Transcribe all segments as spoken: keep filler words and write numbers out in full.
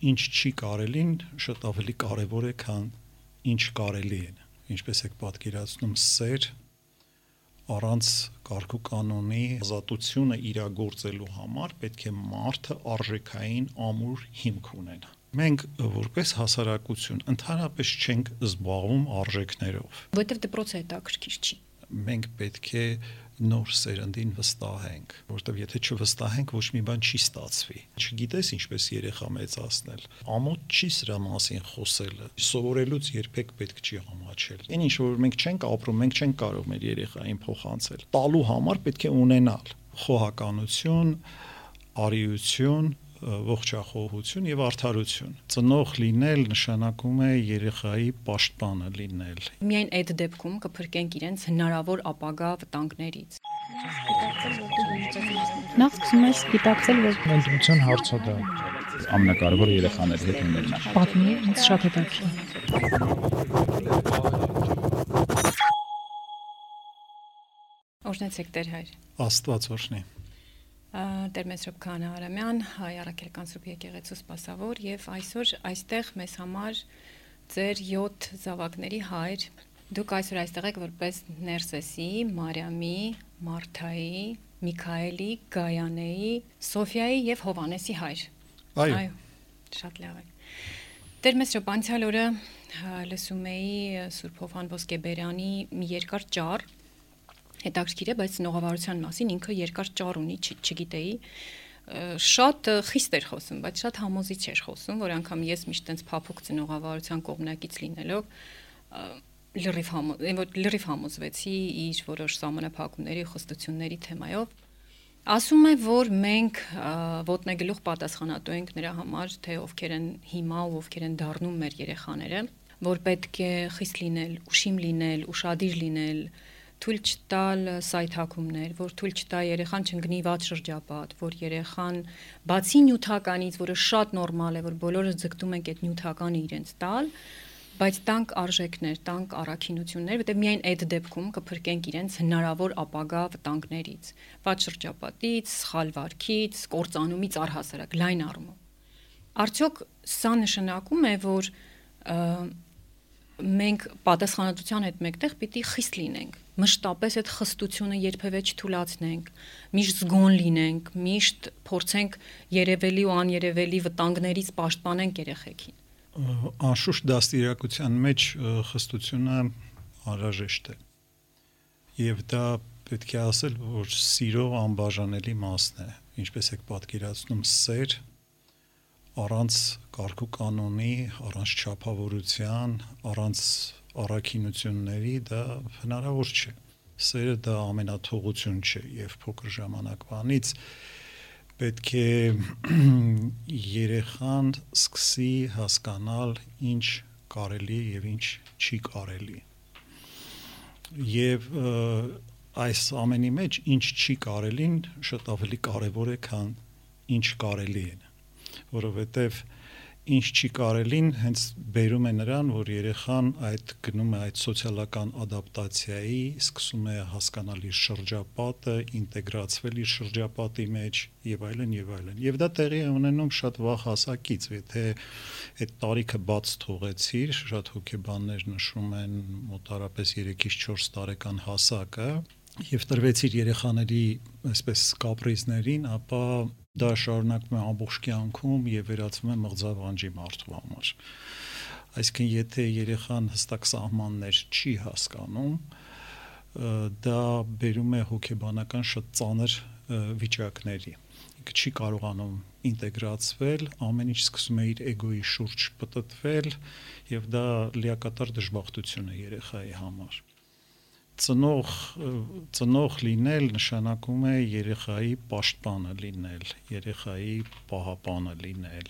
ինչ չի կարելին շատ ավելի կարևոր է, քան ինչ կարելի է։ Ինչպես եք պատկերացնում, սեր առանց կարգ ու կանոնի ազատությունը իրագործելու համար պետք է մարդը արժեքային ամուր հիմք ունենա։ Մենք որպես հասարակություն ընդհանրապես չենք զբաղվում արժեքներով, որտեղ դպրոցը հետաքրքիր չի։ Մենք պետք է նոր սերնդին վստահենք, որտեղ եթե չվստահենք, ոչ մի բան չի ստացվի։ Չգիտես ինչպես երեխա մեծացնել, ամոթ չի սրա մասին խոսելը, սովորելուց երբեք պետք չի ամաչել։ Այն ինչ որ մենք չենք ապրում, մենք չենք կարող մեր երեխային փոխանցել։ Տալու համար պետք է ունենալ խոհականություն, արիություն, ողջախոհություն եւ արդարություն։ Ծնող լինել նշանակում է երեխայի պաշտպանը լինել։ Միայն այդ դեպքում կփրկենք իրենց հնարավոր ապագա վտանգներից։ Նախ սկսում ես գիտակցել, որ ընտրության հարցը դա ամենակարևորը երեխաների հետ ունենալն է։ պատմի, ինձ շատ հետաքրքիր։ Օրհնեցեք Տեր հայր։ Աստված օրհնի։ Տեր մեծ Սուրբ Քահանա Արամյան, Հայ Առաքելական Սուրբ Եկեղեցու սպասավոր եւ այսօր այստեղ մեզ համար ձեր յոթ զավակների հայր։ Դուք այսօր այստեղ եք որպես Ներսեսի, Մարիամի, Մարթայի, Միքայելի, Գայանեի, Սոֆիայի եւ Հովանեսի հայր։ Այո։ Այո, շատ լավ է։ Տեր մեծ Սուրբ անցյալ օրը լսում էի Սուրբ Հովհան Ոսկեբերյանի մի երկար ճառ, հետաքրքիր է, բայց նողավարության մասին ինքը երկար ճառ ունի, չգիտեի, շատ խիստ էր խոսում, բայց շատ համոզիչ էր խոսում, որ անգամ ես միշտ տենց փափուկ ծնողավարության կողմնակից լինելով լրիվ լրիվ համոզվեցի իր որոշ սահմանափակումների, խստությունների թեմայով։ Ասում է, որ մենք ոտնեգլուխ պատասխանատու ենք նրա համար, թե ովքեր են հիմա ու ովքեր են դառնում մեր երեխաները, որ պետք է խիստ լինել, ուշիմ լինել, ուշադիր լինել, թույլ չտալ սայթաքումներ, որ թույլ չտա երեխան չընկնի վատ շրջապատ, որ երեխան բացի նյութականից, որը շատ նորմալ է, որ բոլորս ձգտում ենք այդ նյութականը իրենց տալ, բայց տանք արժեքներ, տանք առաքինություններ, որտեղ միայն այդ դեպքում կփրկենք իրենց հնարավոր ապագա վտանգներից, վատ շրջապատից, սխալ վարքից, կործանումից առհասարակ լայն առումով։ Արդյոք սա նշանակում է, որ մենք պատասխանատվության հետ մեկտեղ պիտի խիստ լինենք, մշտապես այդ խստությունը երբևէ չթուլացնենք, միշտ զգոն լինենք, միշտ փորձենք երևելի ու աներևելի վտանգներից պաշտպանենք երեխեքին։ Անշուշտ դաստիարակության մեջ խստությունը անհրաժեշտ է։ Եվ դա պետք է ասել, որ սիրո անբաժանելի մասն է, ինչպես եք պատկերացնում, սեր առանց կարգ ու կանոնի, առանց չափավորության, առանց առաքինությունների դա հնարավոր չէ։ Սերը դա ամենաթողություն չէ եւ փոքր ժամանակվանից պետք է երեխան սկսի հասկանալ ինչ կարելի եւ ինչ չի կարելի։ Եվ այս ամենի մեջ ինչ չի կարելին շատ ավելի կարեւոր է, քան ինչ կարելի է, որովհետեւ ինչ չի կարելին հենց բերում է նրան, որ երեխան այդ գնում է այդ սոցիալական ադապտացիայի, սկսում է հասկանալ իր շրջապատը, ինտեգրացվել իր շրջապատի մեջ եւ այլն եւ այլն։ Եվ դա տեղի է ունենում շատ վաղ հասակից, եթե այդ տարիքը բաց թողեցիր, շատ հոգեբաններ նշում են մոտարապես երեքից չորս տարեկան հասակը, եւ տրվեցիր երեխաների այսպես կապրիզներին, ապա դա շարունակվում է ամբողջ կյանքում եւ վերածվում է մղձավանջի մարդու համար։ Այսինքն եթե երեխան հստակ սահմաններ չի հասկանում, դա բերում է հոգեբանական շատ ծանր վիճակների։ Ինքը չի կարողանում ինտեգրացվել, ամեն ինչ սկսում է իր էգոյի շուրջ պտտվել եւ դա լիակատար դժբախտություն է երեխայի համար։ Ծնող ծնող լինել նշանակում է երեխայի պաշտպանը լինել, երեխայի պահապանը լինել,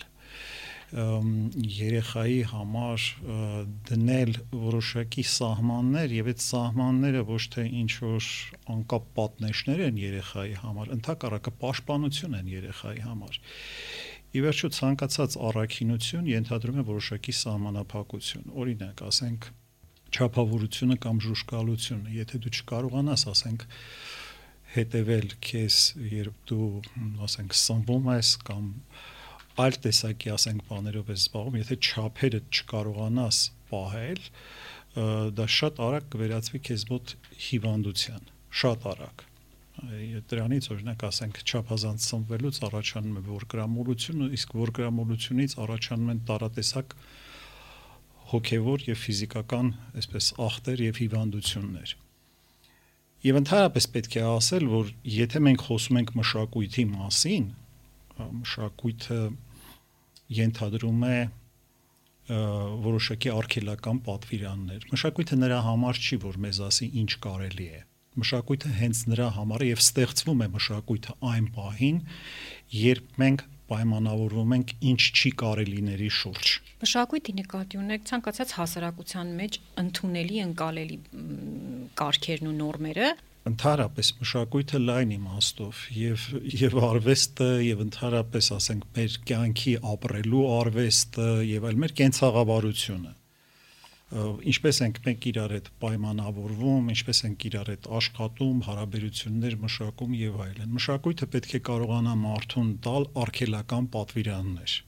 երեխայի համար դնել որոշակի սահմաններ եւ այդ սահմանները ոչ թե ինչ որ անկապ պատնեշներ են երեխայի համար, ընդհակառակը պաշտպանություն են երեխայի համար։ Ի վերջո ցանկացած առաքինություն ենթադրում է որոշակի սահմանափակություն։ Օրինակ, ասենք չափավորությունը կամ ժուշկալությունը, եթե դու չկարողանաս, ասենք, հետևել քեզ, երբ դու, ասենք, սնվում ես կամ այլ տեսակի, ասենք, բաներով ես զբաղվում, եթե չափերը չկարողանաս պահել, դա շատ արագ կվերածվի քեզ մոտ հիվանդության, շատ արագ։ Դրանից օրինակ ասենք չափազանց սնվելուց առաջանում է ворգրամոլությունը, իսկ ворգրամոլությունից առաջանում են տարատեսակ հոգևոր եւ ֆիզիկական, այսպես ախտեր եւ հիվանդություններ։ Եվ ընդհանրապես պետք է ասել, որ եթե մենք խոսում ենք մշակույթի մասին, մշակույթը ենթադրում է որոշակի արգելական պատվիրաններ։ Մշակույթը նրա համար չի, որ մեզ ասի ինչ կարելի է։ Մշակույթը հենց նրա համար է եւ ստեղծվում է մշակույթը այն պահին, երբ մենք պայմանավորվում ենք ինչ չի կարելիների շուրջ։ Մշակույթի նկատի ունեք ցանկացած հասարակության մեջ ընդունելի ընկալելի կարգերն ու նորմերը։ Ընդհանրապես մշակույթը լայն իմաստով եւ եւ արվեստը եւ ընդհանրապես ասենք մեր կյանքի ապրելու արվեստը եւ այլ մեր կենցաղավարությունը, ինչպես ենք մենք իրար հետ պայմանավորվում, ինչպես ենք իրար հետ աշխատում, հարաբերություններ մշակում եւ այլն։ Մշակույթը պետք է կարողանա մարդուն տալ արգելական պատվիրաններ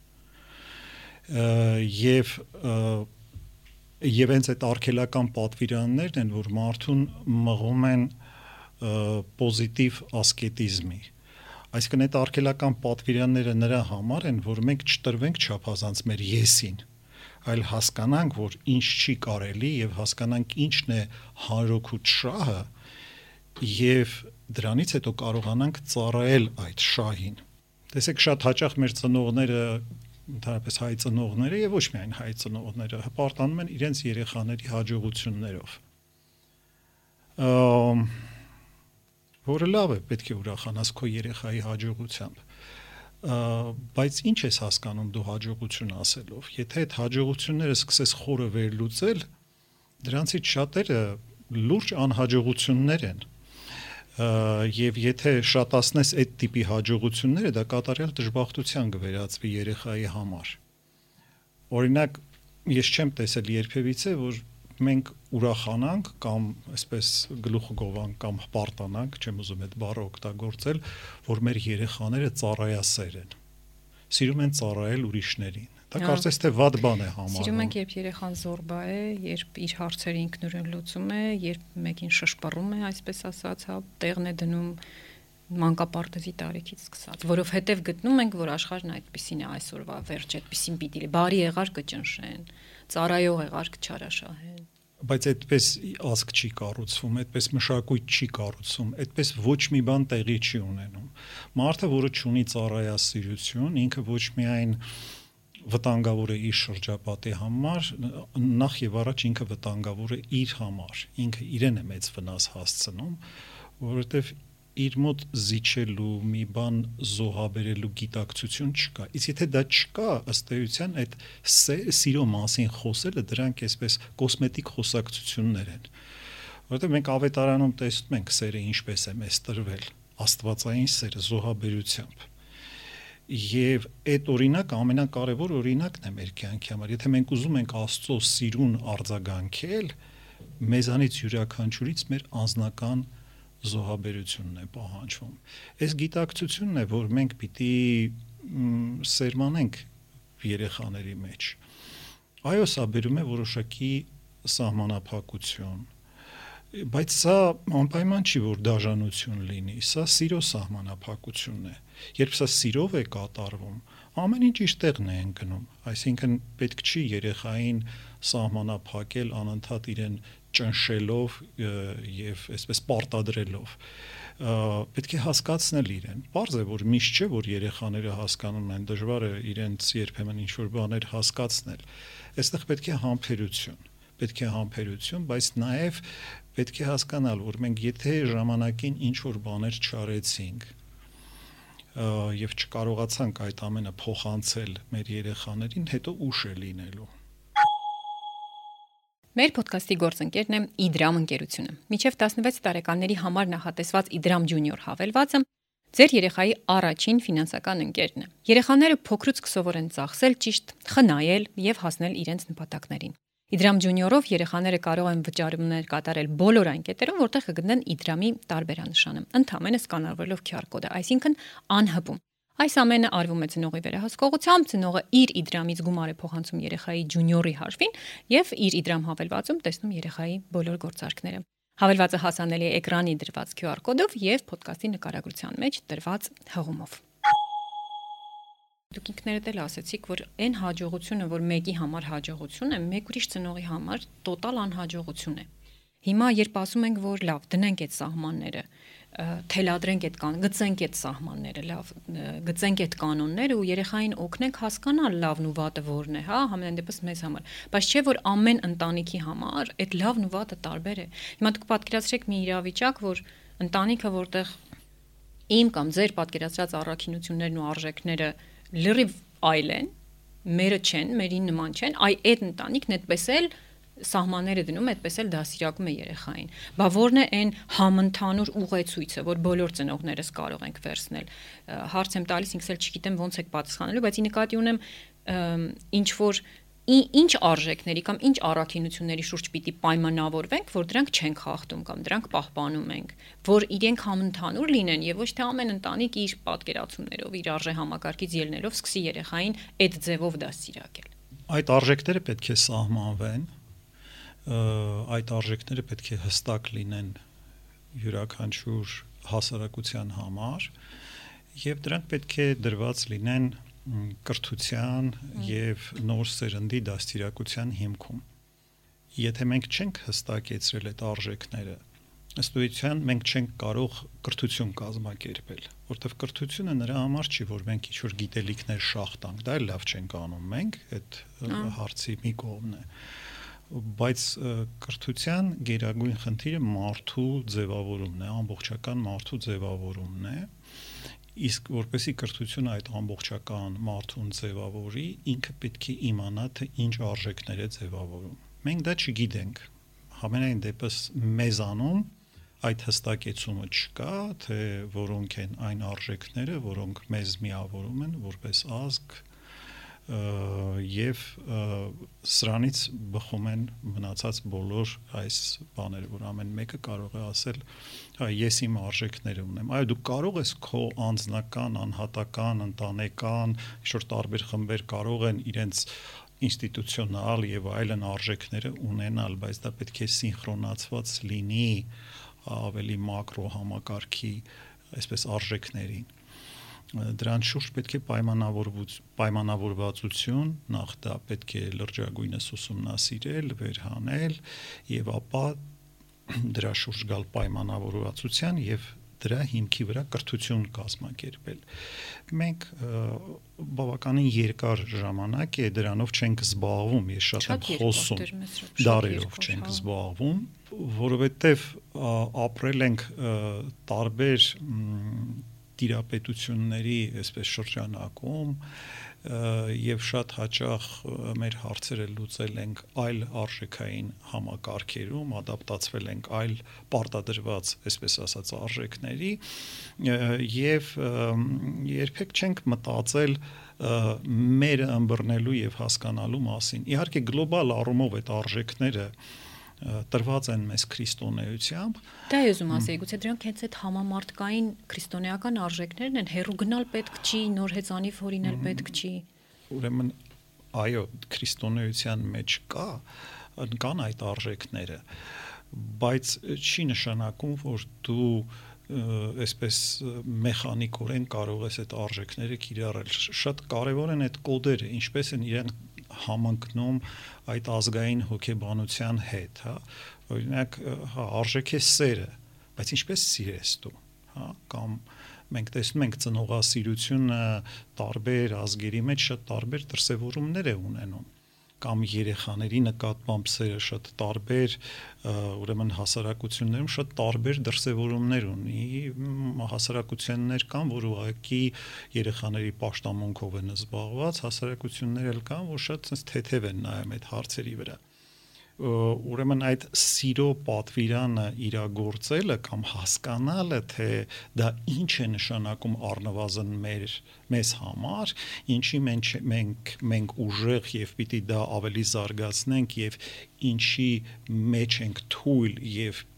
եւ եւ հենց այդ արգելական պատվիրաններն են, որ մարդուն մղում են պոզիտիվ ասկետիզմի։ Այսինքն այդ արգելական պատվիրանները նրա համար են, որ մենք չտրվենք չափազանց մեր եսին, այլ հասկանանք, որ ինչ չի կարելի եւ հասկանանք ինչն է հանրօգուտ շահը եւ դրանից հետո կարողանանք ծառայել այդ շահին։ Տեսեք, շատ հաճախ մեր ծնողները, ընդհանրապես հայ ծնողները եւ ոչ միայն հայ ծնողները հպարտանում են իրենց երեխաների հաջողություններով։ Որը լավ է, պետք է ուրախանաս քո երեխայի հաջողությամբ, բայց ինչ ես հասկանում դու հաջողություն ասելով, եթե այդ հաջողությունները սկսես խորը վերլուծել, դրանցից շատերը լուրջ անհաջողություններ են, եւ եթե շատացնես այդ տիպի հաջողությունները, դա կատարյալ դժբախտության կվերածվի երեխայի համար։ Օրինակ, ես չեմ տեսել երբևիցե, որ մենք ուրախանանք կամ այսպես գլուխը գովանք կամ հպարտանանք, չեմ ուզում այդ բառը օգտագործել, որ մեր երեխաները ծառայասեր են։ Սիրում են ծառայել ուրիշներին։ Դա կարծես թե վատ բան է համարվում։ Սիրում ենք, երբ երեխան զորբա է, երբ իր հարցերը ինքնուրույն լուծում է, երբ մեկին շշպռում է, այսպես ասած, հա, տեղն է դնում մանկապարտեզի տարիքից սկսած, որովհետև գտնում ենք, որ աշխարհն այդպեսին է այսօրվա վերջ, այդպեսին պիտի լինի, բարի եղար կճնշեն, ծառայող եղար կչարաշահեն։ Բայց այդպես ազգ չի կառուցվում, այդպես մշակույթ չի կառուցվում, այդպես ոչ մի բան տեղի չի ունենում։ Մարդը, որը ունի ծառայասիրություն, ինքը ոչ միայն վտանգավոր է իր շրջապատի համար, նախ եւ առաջ ինքը վտանգավոր է իր համար, ինքը իրեն է մեծ վնաս հասցնում, որովհետեւ իր մոտ զիջելու մի բան զոհաբերելու գիտակցություն չկա։ Իսկ եթե դա չկա, ըստ էության այդ սիրո մասին խոսելը դրանք այսպես կոսմետիկ խոսակցություններ են։ Որովհետեւ մենք ավետարանում տեսնում ենք սերը ինչպես է մեզ տրվել, աստվածային սերը զոհաբերությամբ։ Եվ այդ օրինակը ամենակարևոր օրինակն է մեր կյանքի համար։ Եթե մենք ուզում ենք Աստծո սիրուն արձագանքել, մեզանից յուրաքանչյուրից մեր անձնական զոհաբերությունն է պահանջվում։ Այս գիտակցությունն է, որ մենք պիտի սերմանենք երեխաների մեջ։ Այո, սա բերում է որոշակի սահմանափակություն, բայց սա անպայման չի, որ դաժանություն լինի, սա սիրո սահմանափակությունն է։ Երբ սա սիրով է կատարվում, ամեն ինչ իր տեղն է ընկնում, այսինքն պետք չի երեխային սահմանափակել անընդհատ իրեն ճնշելով եւ այսպես պարտադրելով, պետք է հասկացնել իրեն։ Պարզ է, որ միշտ չէ, որ երեխաները հասկանում են, դժվար է իրենց երբեմն ինչ-որ բաներ հասկացնել։ Այստեղ պետք է համբերություն, պետք է համբերություն, բայց նաեւ պետք է հասկանալ, որ մենք եթե ժամանակին ինչ-որ բաներ չարեցինք եւ չկարողացանք այդ ամենը փոխանցել մեր երեխաներին, հետո ուշ է լինելու։ Մեր ոդքասթի գործընկերն է Իդրամ ընկերությունը։ Մինչև տասնվեց տարեկանների համար նախատեսված Իդրամ Junior հավելվածը ձեր երեխայի առաջին ֆինանսական ընկերն է։ Երեխաները փոքրուց կսովորեն ծախսել ճիշտ, խնայել եւ հասնել իրենց նպատակներին։ Իդրամ Junior-ով երեխաները կարող են վճարումներ կատարել բոլոր այն կետերում, որտեղ կգտնեն Իդրամի տարբերանշանը, ընդհանրապես սկանալով քյու ար կոդը, այսինքն անհպում։ Այս ամենը արվում է ծնողի վերահսկողությամբ, ծնողը իր իդրամից գումար է փոխանցում երեխայի ջունիորի հաշվին եւ իր իդրամ հավելվածում տեսնում երեխայի բոլոր գործարքները։ Հավելվածը հասանելի է էկրանի դրված Q R կոդով եւ ոդկասթի նկարագրության մեջ դրված հղումով։ Դուք ինքներդ էլ ասացիք, որ այն հաջողությունը, որ մեկի համար հաջողություն է, մեկ ուրիշ ծնողի համար տոտալ անհաջողություն է։ Հիմա երբ ասում ենք, որ լավ, դնենք այդ սահմանները, թելադրենք այդ կանոն, գծենք այդ սահմանները, լավ, գծենք այդ կանոնները ու երեխային օգնենք հասկանալ լավն ու վատը որն է, հա, համենայն դեպս մեզ համար։ Բայց չէ որ ամեն ընտանիքի համար այդ լավն ու վատը տարբեր է։ Հիմա դուք պատկերացրեք մի իրավիճակ, որ ընտանիքը, որտեղ իմ կամ ձեր պատկերացրած առաքինություններն ու արժեքները լրիվ այլ են, մերը չեն, մերին նման չեն, այ այդ ընտանիքն այդպես էլ սահմանները դնում, այդպես էլ դասիրակում է երեխային։ Բա որն է այն համընդհանուր ուղեցույցը, որ բոլոր ծնողներս կարող ենք վերցնել։ Հարց եմ տալիս, ինքս էլ չգիտեմ ոնց եք պատասխանելու, բայց ի նկատի ունեմ ինչ որ ինչ արժեքների կամ ինչ առաքինությունների շուրջ պիտի պայմանավորվենք, որ դրանք չենք խախտում կամ դրանք պահպանում ենք, որ իրենք համընդհանուր լինեն եւ ոչ թե ամեն ընտանիք իր պատկերացումներով, իր արժե համակարգից ելնելով սկսի երեխային այդ ձևով դասիրակել։ Այդ արժեքները պետք է սահմանվեն, այդ արժեքները պետք է հստակ լինեն յուրաքանչյուր հասարակության համար եւ դրանք պետք է դրված լինեն կրթության եւ նոր սերնդի դաստիարակության հիմքում։ Եթե մենք չենք հստակեցրել այդ արժեքները, ըստ էության մենք չենք կարող կրթություն կազմակերպել, որտեղ կրթությունը նրա համար չի, որ մենք ինչ-որ գիտելիքներ շախտանք, դա էլ լավ չենք անում մենք, այդ հարցի մի կողմն է։ Բայց կրթության գերագույն խնդիրը մարդու ձևավորումն է, ամբողջական մարդու ձևավորումն է, իսկ որպեսզի կրթությունը այդ ամբողջական մարդուն ձևավորի, ինքը պետք է իմանա, թե ինչ արժեքներ է ձևավորում։ Մենք դա չգիտենք, համենայն դեպս մեզանում այդ հստակեցումը չկա, թե որոնք են այն արժեքները, որոնք մեզ միավորում են որպես ազգ, եւ սրանից բխում են մնացած բոլոր այս բաները, որ ամեն մեկը կարող է ասել, հա, ես իմ արժեքները ունեմ։ Այո, դու կարող ես քո անձնական, անհատական, ընտանեկան, ինչ-որ տարբեր խմբեր կարող են իրենց ինստիտուցիոնալ եւ այլն արժեքները ունենալ, բայց դա պետք է սինխրոնացված լինի ավելի մակրո համակարգի, այսպես արժեքներին։ Դրան շուրջ պետք է պայմանավորվածություն, նախ դա պետք է լրջագույնս ուսումնասիրել, վերհանել եւ ապա դրա շուրջ գալ պայմանավորվածության եւ դրա հիմքի վրա կրթություն կազմակերպել։ Մենք բավականին երկար ժամանակ է դրանով չենք զբաղվում, ես շատ եմ խոսում, դարերով չենք զբաղվում, որովհետեւ ապրել ենք տարբեր տիրապետությունների այսպես շրջանակում եւ շատ հաճախ մեր հարցերը լուծել ենք այլ արժեքային համակարգերում, ադապտացվել ենք այլ պարտադրված, այսպես ասած, արժեքների եւ երբեք չենք մտածել մերը ըմբռնելու եւ հասկանալու մասին։ Իհարկե գլոբալ առումով այդ արժեքները տրված են մեզ քրիստոնեությամբ։ Դա ես ուզում ասեի, գուցե դրանք հենց այդ համամարտկային քրիստոնեական արժեքներն են, հերու գնալ պետք չի, նոր հեծանիվ հորինել պետք չի։ Ուրեմն, այո, քրիստոնեության մեջ կա, կան այդ արժեքները, բայց չի նշանակում, որ դու այսպես մեխանիկորեն կարող ես այդ արժեքները կիրառել։ Շատ կարևոր են այդ կոդերը, ինչպես են իրենք համընկնում այդ ազգային հոգեբանության հետ, հա, օրինակ, հա, արժեք է սերը, բայց ինչպես սիրես դու, հա, կամ մենք տեսնում ենք ծնողասիրությունը տարբեր ազգերի մեջ շատ տարբեր դրսևորումներ է ունենում, կամ երեխաների նկատմամբ սերը շատ տարբեր, ուրեմն հասարակություններում շատ տարբեր դրսևորումներ ունի, հասարակություններ կան, որ ուղղակի երեխաների պաշտամունքով են զբաղված, հասարակություններ էլ կան, որ շատ թեթև են նայում այդ հարցերի վրա։ Ուրեմն այդ սիրո պատվիրանը իրագործելը կամ հասկանալը, թե դա ինչ է նշանակում առնվազն մեր մեզ համար, ինչի մենք մենք մենք ուժեղ եւ պիտի դա ավելի զարգացնենք եւ ինչի մեջ ենք թույլ եւ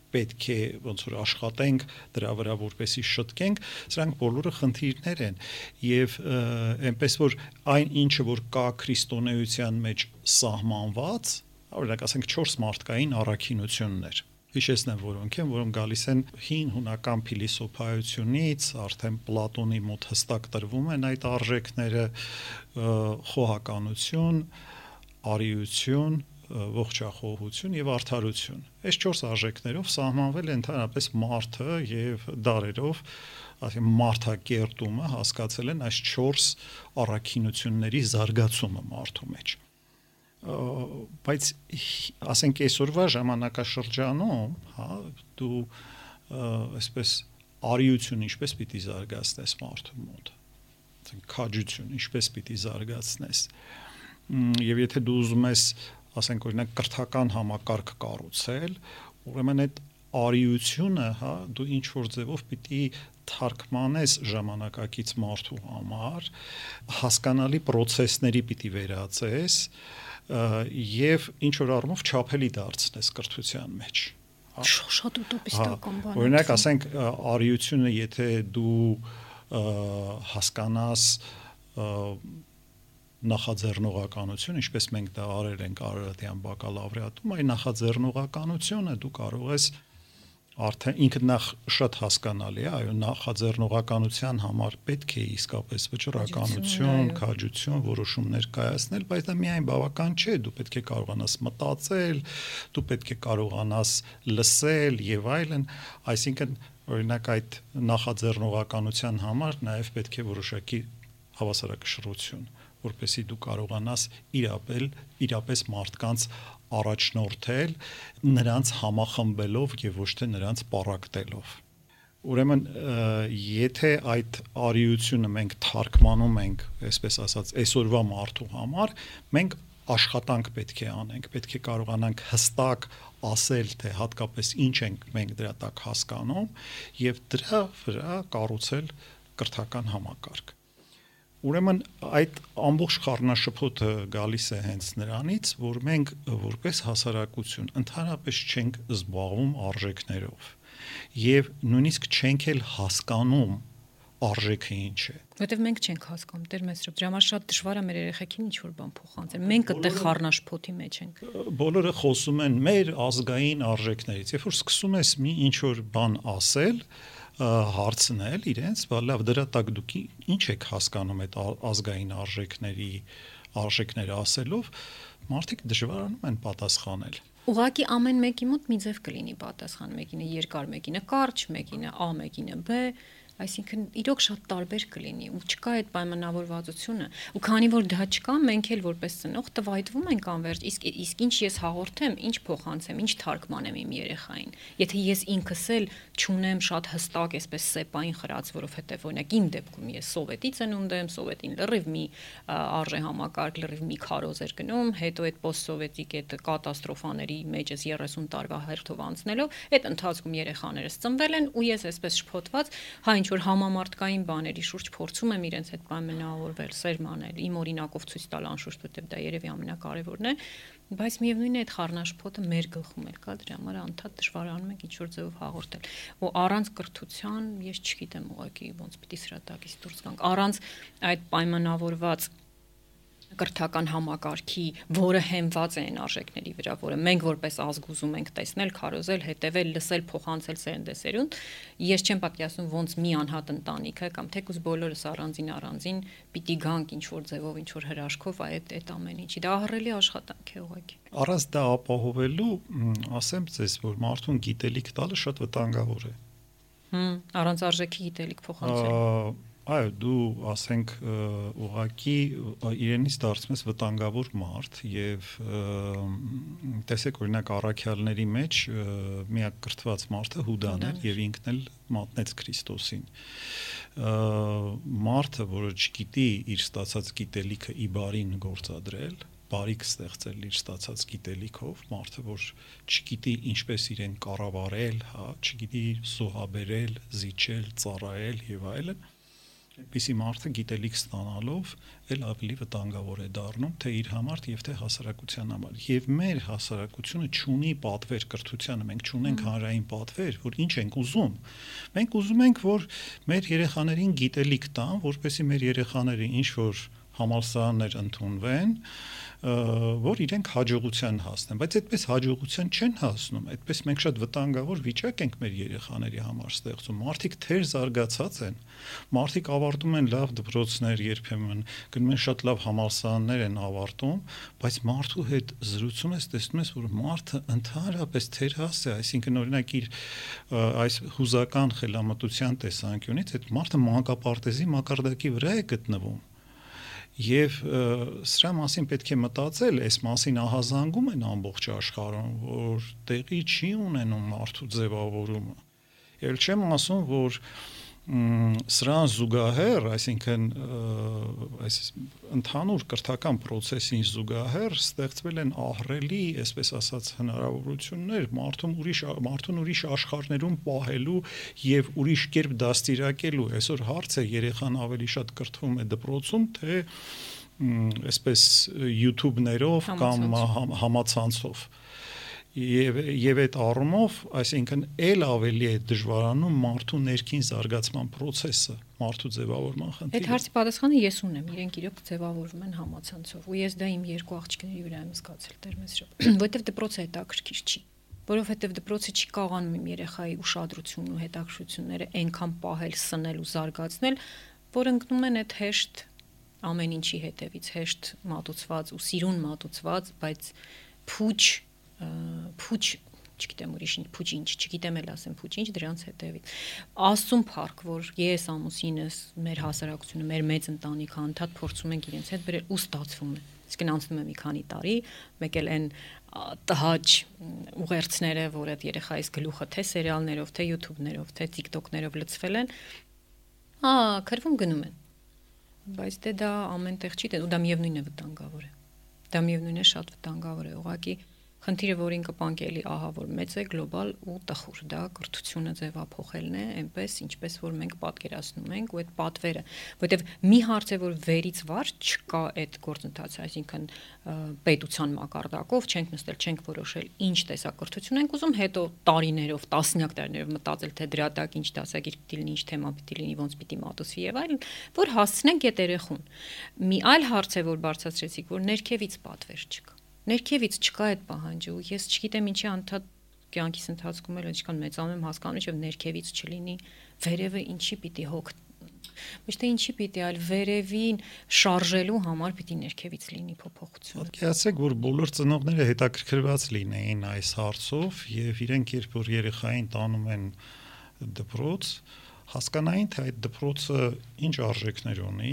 պետք է ոնց որ աշխատենք դրա վրա որպեսի շտկենք, սրանք բոլորը խնդիրներ են եւ այնպես որ այն ինչը որ կա քրիստոնեության մեջ սահմանված, օրինակ ասենք չորս մարդկային առաքինություններ հիշեցնեմ որոնք են, որոնք գալիս են հին հունական փիլիսոփայությունից, արդեն Պլատոնի մոտ հստակ տրվում են այդ արժեքները, խոհականություն, արիություն, ողջախոհություն եւ արդարություն։ Այս չորս արժեքներով սահմանվել է ընդհանրապես մարդը եւ դարերով, ասեմ մարդակերտումը հասկացել են այս չորս առաքինությունների զարգացումը մարդու մեջ։ Բայց ասենք այսօրվա ժամանակաշրջանում, հա, դու այսպես արիություն ինչպես պիտի զարգացնես մարդու մոտ, ասենք քաջություն ինչպես պիտի զարգացնես, եւ եթե դու ուզում ես, ասենք օրինակ կրթական համակարգ կառուցել, ուրեմն այդ արիությունը, հա, դու ինչ որ ձևով պիտի թարգմանես ժամանակակից մարդու համար, հասկանալի process-ների պիտի վերածես եւ ինչ որ առումով չափելի դարձնես կրթության մեջ։ Շատ ուտոպիստական բան։ Օրինակ ասենք արիությունը, եթե դու հասկանաս նախաձեռնողականություն, ինչպես մենք դա արել ենք Արարատյան բակալավրիատում, այն նախաձեռնողականությունը դու կարող ես արդեն ինքն նախ շատ հասկանալի է, այո, նախաձեռնողականության համար պետք է իսկապես վճռականություն, քաջություն, որոշումներ կայացնել, բայց դա միայն բավական չէ, դու պետք է կարողանաս մտածել, դու պետք է կարողանաս լսել եւ այլն, այսինքն օրինակ այդ նախաձեռնողականության համար նաեւ պետք է որոշակի հավասարակշռություն, որպեսզի դու կարողանաս իրապել, իրապես մարդկանց առաջնորդել, նրանց համախմբելով եւ ոչ թե նրանց պառակտելով։ Ուրեմն եթե այդ արիությունը մենք թարգմանում ենք, այսպես ասած, այսօրվա մարդու համար, մենք աշխատանք պետք է անենք, պետք է կարողանանք հստակ ասել, թե հատկապես ինչ ենք մենք դրա տակ հասկանում եւ դրա վրա կառուցել կրթական համակարգ։ Ուրեմն այդ ամբողջ խառնաշփոթը գալիս է հենց նրանից, որ մենք որպես հասարակություն ընդհանրապես չենք զբաղվում արժեքներով եւ նույնիսկ չենք էլ հասկանում արժեքը ինչ է։ Որտեւ մենք չենք հասկանում, Տեր Մեսրոպ, դրա համար շատ դժվար է մեր երեխեքին ինչ որ բան փոխանցել։ Մենք այդտեղ խառնաշփոթի մեջ ենք։ Բոլորը խոսում են մեր ազգային արժեքներից։ Երբ որ սկսում ես մի ինչ որ բան ասել, հարցնել իրենց, բա լավ դրա տակ դուք ինչ եք հասկանում այդ ազգային արժեքների արժեքները ասելով, մարդիկ դժվարանում են պատասխանել։ Ուղղակի ամեն մեկի մոտ մի ձև կլինի պատասխան, մեկինը երկար, մեկինը կարճ, մեկինը A, մեկինը B, այսինքն իրոք շատ տարբեր կլինի ու չկա այդ պայմանավորվածությունը ու քանի որ դա չկա մենք էլ որպես ծնող տվայտվում ենք անverջ իսկ իսկ ինչ ես հաղորդեմ ինչ փոխանցեմ ինչ թարգմանեմ իմ երեխային եթե ես ինքս էլ չունեմ շատ հստակ այսպես սեպային խրած որովհետեւ օրինակ իմ դեպքում ես սովետի ծնունդ եմ սովետին լրիվ մի արժե համակարգ լրիվ մի քարոզ էր գնում հետո այդ պոստսովետիկ այդ կատաստրոֆաների մեջ ես երեսուն տարվա հերթով անցնելով այդ ընթացքում երեխաներս ծնվել են ու ես այսպես շփոթված հա ինչ որ համամարտկային բաների շուրջ փորձում եմ իրենց հետ պայմանավորվել, սերմանել, իմ օրինակով ցույց տալ անշուշտ, որտեղ դա երևի ամենակարևորն է, բայց միևնույնն է այդ խառնաշփոթը մեր գլխում էլ կա, դրա համար անդադ դժվարանում ենք ինչ որ ձևով հաղորդել։ Ու առանց կրթության ես չգիտեմ ուղղակի ոնց պիտի սրատակից դուրս գանք, առանց այդ պայմանավորված կրթական համակարգի, որը հենված է այն արժեքների վրա, որը մենք որպես ազգ ուզում ենք տեսնել, քարոզել, հետևել, լսել, փոխանցել սերնդեսերունդ, ես չեմ պատկերացնում ոնց մի անհատ ընտանիքը կամ թեկուզ բոլորս առանձին առանձին պիտի գանք ինչ որ ձևով, ինչ որ հրաշքով այդ այդ ամեն ինչի։ Դա ահռելի աշխատանք է ուղղակի։ Առանց դա ապահովելու, ասեմ ձեզ, որ մարդուն գիտելիք տալը շատ վտանգավոր է։ Հմ, առանց արժեքի գիտելիք փոխանցել։ Այո, դու ասենք ուղղակի իրենից դարձնում ես վտանգավոր մարդ եւ տեսեք օրինակ առաքյալների մեջ միակ կրթված մարդը Հուդան էր եւ ինքն էլ մատնեց Քրիստոսին։ Մարդը, որը չգիտի իր ստացած գիտելիքը ի բարին գործադրել, բարիք ստեղծել իր ստացած գիտելիքով, մարդը, որ չգիտի ինչպես իրեն կառավարել, հա, չգիտի սոհաբերել, զիջել, ծառայել եւ այլն, Այդպիսի մարդը գիտելիք ստանալով էլ ավելի վտանգավոր է դառնում թե իր համար եւ թե հասարակության համար։ Եվ մեր հասարակությունը չունի պատվեր կրթությանը, մենք չունենք հանրային պատվեր, որ ինչ ենք ուզում։ Մենք ուզում ենք, որ մեր երեխաներին գիտելիք տան, որպեսզի մեր երեխաները ինչ որ համալսարաններ ընդունվեն, որ իրենք հաջողության հասնեն, բայց այդպես հաջողության չեն հասնում, այդպես մենք շատ վտանգավոր վիճակ ենք մեր երեխաների համար ստեղծում։ Մարդիկ թեր զարգացած են, մարդիկ ավարտում են լավ դպրոցներ, երբեմն գնում են շատ լավ համալսարաններ են ավարտում, բայց մարդու հետ զրուցում ես, տեսնում ես, որ մարդը ընդհանրապես թերհաս է, այսինքն օրինակ իր այս հուզական խելամտության տեսանկյունից այդ մարդը մանկապարտեզի մակարդակի վրա է գտնվում։ Եվ սրա մասին պետք է մտածել, այս մասին ահազանգում են ամբողջ աշխարհում, որ տեղի չի ունենում մարդու ձևավորումը։ Էլ չեմ ասում, որ սրան զուգահեռ, այսինքն այս ընդհանուր կրթական process-ին զուգահեռ ստեղծվել են ահռելի, այսպես ասած, հնարավորություններ մարդուն ուրիշ մարդուն ուրիշ աշխարհներում պահելու եւ ուրիշ կերպ դաստիարակելու։ Այսօր հարց է երեխան ավելի շատ կրթվում է դպրոցում, թե այսպես YouTube-ներով կամ համացանցով։ Եվ եւ այդ առումով, այսինքն ել ավելի է դժվարանում մարդու ներքին զարգացման process-ը, մարդու ձևավորման խնդիրը։ Այդ հարցի պատասխանը ես ունեմ, իրենք իրոք ձևավորվում են համացանցով, ու ես դա իմ երկու աղջիկների վրա եմ զգացել Տերմեսրոպ, որովհետեւ դպրոցը հետաքրքիր չի, որովհետեւ դպրոցը չի կարողանում իմ երեխայի ուշադրությունն ու հետաքրքրությունները այնքան պահել, սնել ու զարգացնել, որ ընկնում են այդ հեշտ ամեն ինչի հետևից, հեշտ մատուցված ու սիրուն մատուցված, բայց փուչ փուչ, չգիտեմ ուրիշ փուչ ինչ, չգիտեմ էլ ասեմ փուչ ինչ դրանց հետևից։ Ասում փառք, որ ես ամուսինս, մեր հասարակությունը, մեր մեծ ընտանիքը անդադ փորձում ենք իրենց հետ բերել ու ստացվում է։ Իսկ անցնում է մի քանի տարի, մեկ էլ այն տհաճ ուղերձները, որ այդ երեխայիս գլուխը թե սերիալներով, թե YouTube-ներով, թե TikTok-ներով լցվել են, հա, քրվում գնում են։ Բայց դե դա ամեն տեղ չի, ու դա միևնույն է վտանգավոր է։ Դա միևնույն է շատ վտանգավոր է, ուղղակի խնդիրը, որին կպանք էլի, ահա որ մեծ է, գլոբալ ու տխուր, դա կրթությունը ձևափոխելն է, այնպես ինչպես որ մենք պատկերացնում ենք, ու այդ պատվերը, որտեվ մի հարց է, որ վերից վար չկա այդ գործընթացը, այսինքն պետության մակարդակով չենք նստել, չենք որոշել ինչ տեսակ կրթություն ենք ուզում, հետո տարիներով, տասնյակ տարիներով մտածել, թե դրա տակ ինչ դասագիր պիտի լինի, ինչ թեմա պիտի լինի, ոնց պիտի մատուցվի եւ այլն, որ հասցնենք այդ երեխուն։ Մի այլ հարց է, որ բարձրացրեցիք, որ ներքևից պատվեր չկա։ Ներքևից չկա այդ պահանջը, ու ես չգիտեմ ինչի անդադ կյանքիս ընթացքում էլ ինչքան մեծանում եմ հասկանում, որ ներքևից չլինի, վերևը ինչի պիտի հոգ, ոչ թե ինչի պիտի, այլ վերևին շարժելու համար պիտի ներքևից լինի փոփոխություն։ Պատկերացրեք, որ բոլոր ծնողները հետաքրքրված լինեին այս հարցով եւ իրենք երբ որ երեխային տանում են դպրոց, հասկանային, թե այդ դպրոցը ինչ արժեքներ ունի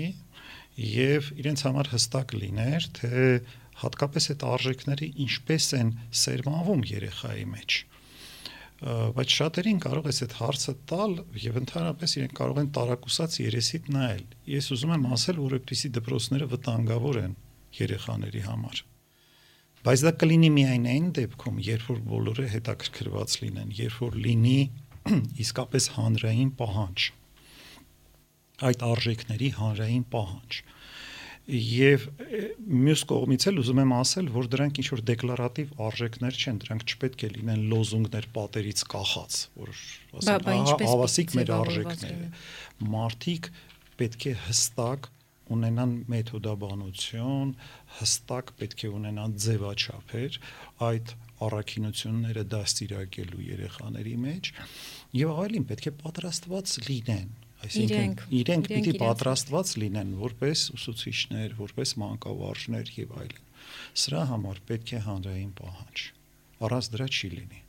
եւ իրենց համար հստակ լիներ, թե հատկապես այդ արժեքները ինչպես են սերմանվում երեխայի մեջ, բայց շատերին կարող ես այդ հարցը տալ եւ ընդհանրապես իրենք կարող են տարակուսած երեսիդ նայել։ Ես ուզում եմ ասել, որ այդպիսի դպրոցները վտանգավոր են երեխաների համար, բայց դա կլինի միայն այն դեպքում, երբ որ բոլորը հետաքրքրված լինեն, երբ որ լինի իսկապես հանրային պահանջ, այդ արժեքների հանրային պահանջ։ Եվ մյուս կողմից էլ ուզում եմ ասել, որ դրանք ինչ որ դեկլարատիվ արժեքներ չեն, դրանք չպետք է լինեն լոզունգներ պատերից կախած, որ ասենք, հավասիկ մեր արժեքները։ Մարդիկ պետք է հստակ ունենան մեթոդաբանություն, հստակ պետք է ունենան ձևաչափեր այդ առաքինությունները դաստիարակելու երեխաների մեջ, եւ ավելին պետք է պատրաստված լինեն։ Այսինքն իրենք պիտի պատրաստված լինեն որպես ուսուցիչներ, որպես մանկավարժներ եւ այլն։ Սրա համար պետք է հանրային պահանջ։ Առանց դրա չի լինի։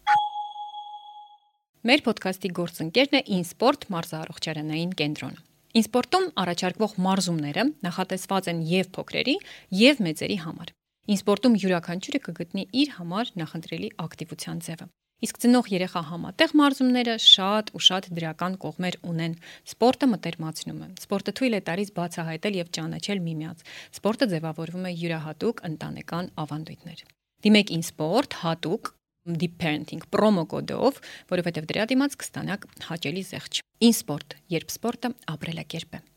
Մեր ոդքասթի գործընկերն է InSport մարզաառողջարանային կենտրոնը։ InSport-ում առաջարկվող մարզումները նախատեսված են եւ փոքրերի, եւ մեծերի համար։ InSport-ում յուրաքանչյուրը կգտնի իր համար նախընտրելի ակտիվության ձևը։ Իսկ ծնող երեխա համատեղ մարզումները շատ ու շատ դրական կողմեր ունեն։ Սպորտը մտերմացնում է։ Սպորտը թույլ է տալիս բացահայտել եւ ճանաչել միմյանց։ Սպորտը ձևավորվում է յուրահատուկ ընտանեկան ավանդույթներ։ Դիմեք InSport հատուկ Deep Parenting պրոմո կոդով, որովհետև դրա դիմաց կստանաք հաճելի զեղչ։ InSport, երբ սպորտը ապրելակերպ է։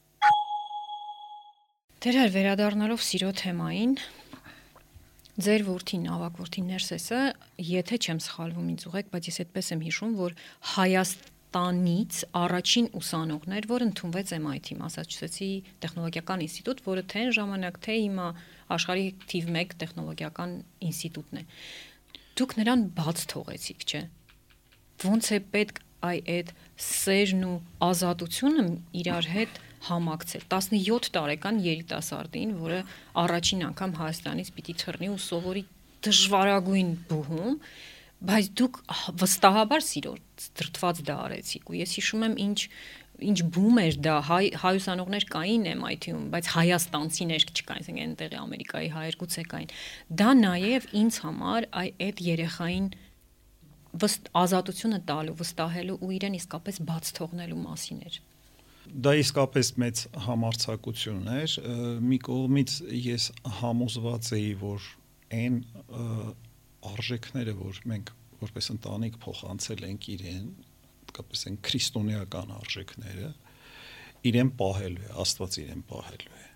Դերար վերադառնալով սիրո թեմային, ձեր որդին, ավագ որդին Ներսեսը, եթե չեմ սխալվում ինձ ուղեք, բայց ես այդպես եմ հիշում, որ Հայաստանից առաջին ուսանողներ, որ ընդունվեց M I T Մասաչուսեթսի տեխնոլոգիական ինստիտուտ, որը թե այն ժամանակ թե հիմա աշխարհի թիվ մեկ տեխնոլոգիական ինստիտուտն է։ Դուք նրան բաց թողեցիք, չէ՞։ Ոնց է պետք այ այդ սերն ու ազատությունը իրար հետ համակցել։ տասնյոթ տարեկան երիտասարդին, որը առաջին անգամ Հայաստանից պիտի թռնի ու սովորի դժվարագույն բուհում, բայց դուք վստահաբար սիրով դրթված դա արեցիք։ Ու ես հիշում եմ ինչ ինչ բում էր դա, հայ հայուսանողներ կային M I T-ում, բայց հայաստանցիներ չկային, ասենք այնտեղի Ամերիկայի հայեր գուցե կային։ Դա նաև ինձ համար այդ երեխային ազատությունը տալու, վստահելու ու իրեն իսկապես բաց թողնելու մասին էր։ Դա իսկապես մեծ համարձակություն էր, մի կողմից ես համոզված էի, որ այն արժեքները, որ մենք որպես ընտանիք փոխանցել ենք իրեն, կապես են քրիստոնեական արժեքները, իրեն պահելու է, Աստված իրեն պահելու է։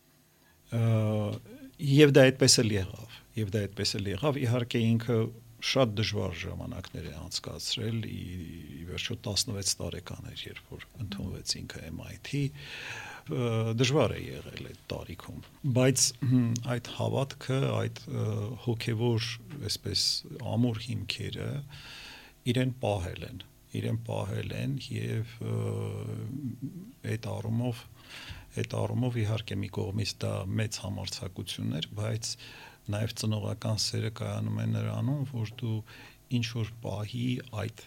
Եվ դա այդպես էլ եղավ, եւ դա այդպես էլ եղավ, իհարկե ինքը շատ դժվար ժամանակներ է անցկացրել, ի վերջո տասնվեց տարեկան էր, երբ որ ընդունվեց ինքը M I T, դժվար է եղել այդ տարիքում, բայց այդ հավատքը, այդ հոգևոր, այսպես ամուր հիմքերը իրեն պահել են, իրեն պահել են եւ այդ առումով, այդ առումով իհարկե մի կողմից դա մեծ համարձակություն էր, բայց նաև ծնողական սերը կայանում է նրանում, որ դու ինչ որ պահի այդ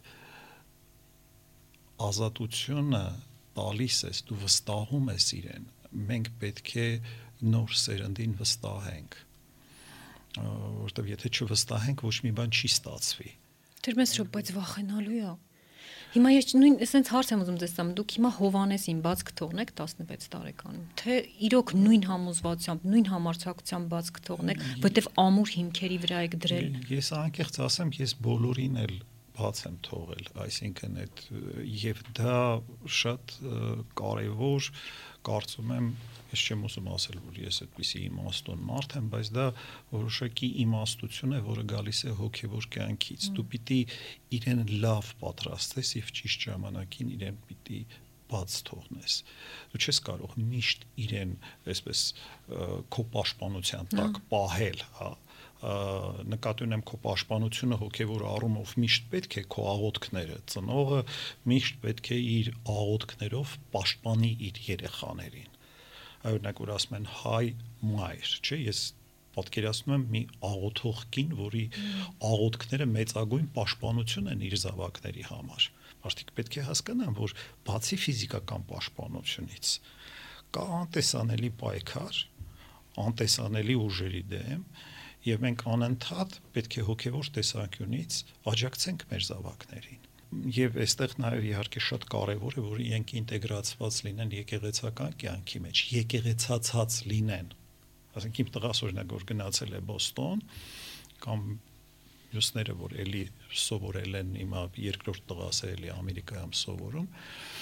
ազատությունը տալիս ես, դու վստահում ես իրեն, մենք պետք է նոր սերնդին վստահենք, որտեղ եթե չվստահենք, ոչ մի բան չի ստացվի։ Դերմես շո, բայց վախենալու է։ Հիմա ես նույն էսենց հարց եմ ուզում ձեզ տամ, դուք հիմա Հովանեսին բաց կթողնեք տասնվեց տարեկանում, թե իրոք նույն համոզվածությամբ, նույն համարձակությամբ բաց կթողնեք, որտեվ ամուր հիմքերի վրա եք դրել։ Ես անկեղծ ասեմ, ես բոլորին էլ բաց եմ թողել, այսինքն այդ եւ դա շատ կարեւոր, կարծում եմ, ես չեմ ուզում ասել, որ ես այդպիսի իմաստուն մարդ եմ, բայց դա որոշակի իմաստություն է, որը գալիս է հոգևոր կյանքից։ Դու պիտի իրեն լավ պատրաստես եւ ճիշտ ժամանակին իրեն պիտի բաց թողնես։ Դու չես կարող միշտ իրեն այսպես քո պաշտպանության տակ պահել, հա։ Նկատի ունեմ քո պաշտպանությունը հոգևոր առումով միշտ պետք է քո աղոթքները, ծնողը միշտ պետք է իր աղոթքներով պաշտպանի իր երեխաներին։ Օրինակ որ ասում են հայ մայր, չէ, ես պատկերացնում եմ մի աղոթող կին, որի աղոթքները մեծագույն պաշտպանություն են իր զավակների համար։ Մարդիկ պետք է հասկանան, որ բացի ֆիզիկական պաշտպանությունից կա անտեսանելի պայքար, անտեսանելի ուժերի դեմ, եւ մենք անընդհատ պետք է հոգեվոր տեսանկյունից աջակցենք մեր զավակներին։ Եվ այստեղ նաև իհարկե շատ կարևոր է, որ իրենք ինտեգրացված լինեն եկեղեցական կյանքի մեջ, եկեղեցացած լինեն։ Ասենք իմ տղաս օրինակ որ գնացել է Բոստոն, կամ մյուսները որ էլի սովորել են, հիմա երկրորդ տղաս է էլի Ամերիկայում սովորում,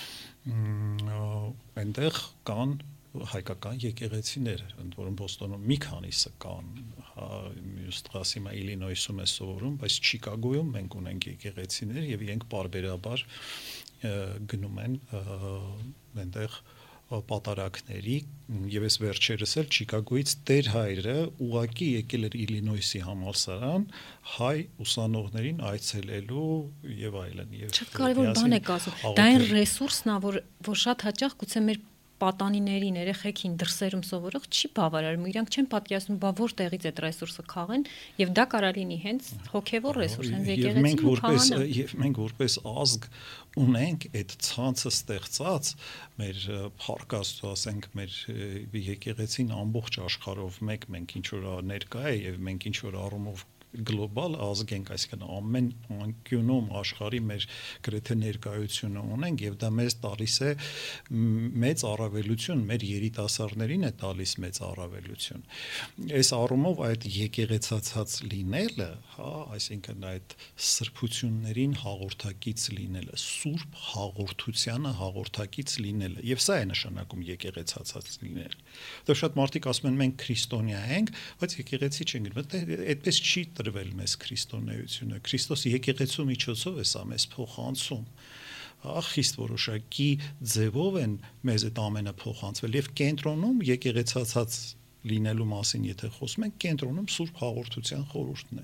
այնտեղ կան հայկական եկեղեցիներ, ընդ որում Բոստոնում մի քանիսը կան, մյուս տղաս հիմա Իլինոյսում է սովորում, բայց Չիկագոյում մենք ունենք եկեղեցիներ եւ իրենք պարբերաբար գնում են այնտեղ պատարակների եւ այս վերջերս էլ Չիկագոյից Տեր հայրը ուղակի եկել էր Իլինոյսի համալսարան հայ ուսանողներին այցելելու եւ այլն եւ շատ կարեւոր բան եք ասում, դա այն ռեսուրսն է, որ որ շատ հաճախ գուցե մեր պատանիներին, երեխեքին դրսերում սովորող չի բավարարում, իրանք չեն պատկերացնում, բա որտեղից այդ ռեսուրսը քաղեն, եւ դա կարա լինի հենց հոգեվոր ռեսուրս, հենց եկեղեցին ու քահանա։ Եվ մենք որպես ազգ ունենք այդ ցանցը ստեղծած մեր փառքաստու, ասենք, մեր եկեղեցին ամբողջ աշխարհով մեկ մենք ինչ որ ներկա է եւ մենք ինչ որ առումով գլոբալ ազգ ենք, այսինքն ամեն անկյունում աշխարհի մեր գրեթե ներկայությունը ունենք եւ դա մեզ տալիս է մեծ առավելություն, մեր երիտասարդներին է տալիս մեծ առավելություն։ Այս առումով այդ եկեղեցացած լինելը, հա, այսինքն այդ սրբություններին հաղորդակից լինելը, սուրբ հաղորդությանը հաղորդակից լինելը, եւ սա է նշանակում եկեղեցացած լինել։ Որտեղ շատ մարդիկ ասում են մենք քրիստոնյա ենք, բայց եկեղեցի չենք գնում։ Այդպես չի տրվել մեզ քրիստոնեությունը։ Քրիստոս եկեղեցու միջոցով է սա մեզ փոխանցում։ Խիստ որոշակի ձևով են մեզ այդ ամենը փոխանցվել եւ կենտրոնում եկեղեցացած լինելու մասին եթե խոսում ենք, կենտրոնում սուրբ հաղորդության խորհուրդն է։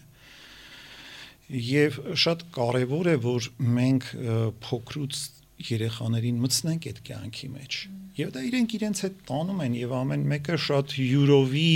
Եվ շատ կարևոր է, որ մենք փոքրուց երեխաներին մտցնենք այդ կյանքի մեջ։ Եվ դա իրենք իրենց հետ տանում են եւ ամեն մեկը շատ յուրովի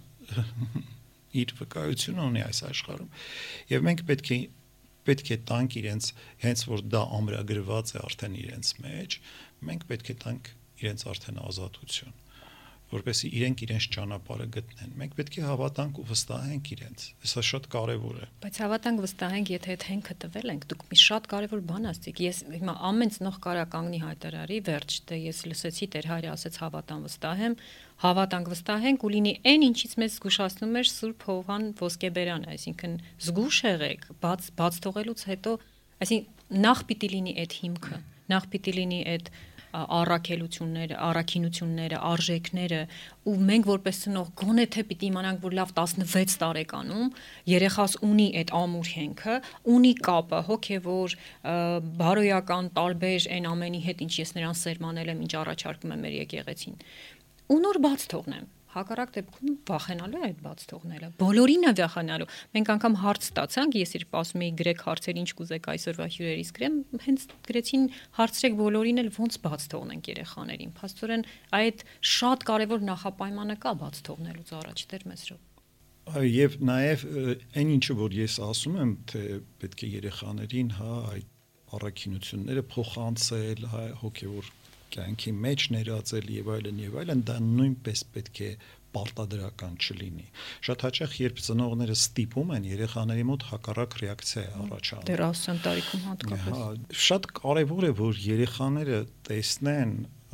իր վկայությունը ունի այս աշխարհում։ Եվ մենք պետք է պետք է տանք իրենց, հենց որ դա ամրագրված է արդեն իրենց մեջ, մենք պետք է տանք իրենց արդեն ազատություն, որպեսզի իրենք իրենց ճանապարհը գտնեն։ Մենք պետք է հավատանք ու վստահենք իրենց։ Սա շատ կարևոր է։ Բայց հավատանք վստահենք, եթե այդ հենքը տվել ենք, դուք մի շատ կարևոր բան ասացիք։ Ես հիմա ամեն ծնող կարա կանգնի հայտարարի, վերջ, դե ես լսեցի Տեր Հայրը ասեց հավատան վստահեմ, հավատանք վստահենք ու լինի այն ինչից մեզ զգուշացնում էր Սուրբ Հովհան Ոսկեբերյանը, այսինքն զգուշ եղեք, բաց բաց թողելուց հետո, այսինքն նախ պիտի լինի այդ հիմքը, նախ պիտի լինի այդ առաքելությունները, առաքինությունները, արժեքները ու մենք որպես ծնող գոնե թե պիտի իմանանք, որ լավ տասնվեց տարեկանում երեխաս ունի այդ ամուր հենքը, ունի կապը հոգևոր, բարոյական, տարբեր այն ամենի հետ, ինչ ես նրան սերմանել եմ, ինչ առաջարկում եմ մեր եկեղեցին։ Ու նոր բաց թողնեմ։ Հակառակ դեպքում վախենալու է այդ բաց թողնելը։ Բոլորին է վախենալու։ Մենք անգամ հարց ստացանք, ես իր ասում էի գրեք հարցեր, ինչ կուզեք այսօրվա հյուրերից գրեմ, հենց գրեցին հարցրեք բոլորին էլ ոնց բաց թողնենք երեխաներին։ Փաստորեն այդ շատ կարևոր նախապայմանը կա բաց թողնելուց առաջ Տեր Մեսրոպ։ Եվ նաև այն ինչը որ ես ասում եմ, թե պետք է երեխաներին, հա, այդ առաքինությունները փոխանցել, հա, հոգևոր կյանքի մեջ ներածել եւ այլն եւ այլն, դա նույնպես պետք է պարտադրական չլինի։ Շատ հաճախ երբ ծնողները ստիպում են, երեխաների մոտ հակառակ ռեակցիա է առաջանում։ Դեռ ասեմ տարիքում հատկապես։ Հա, շատ կարևոր է, որ երեխաները տեսնեն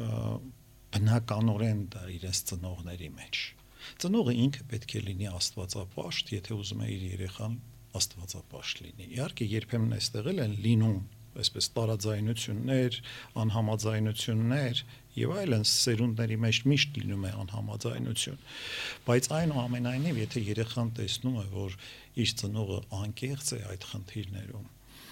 բնականորեն դա իրենց ծնողների մեջ։ Ծնողը ինքը պետք է լինի աստվածապաշտ, եթե ուզում է իր երեխան աստվածապաշտ լինի։ Իհարկե երբեմն այստեղ էլ են լինում այսպես տարաձայնություններ, անհամաձայնություններ եւ այլն սերունդների մեջ միշտ լինում է անհամաձայնություն, բայց այնուամենայնիվ եթե երեխան տեսնում է, որ իր ծնողը անկեղծ է այդ խնդիրներում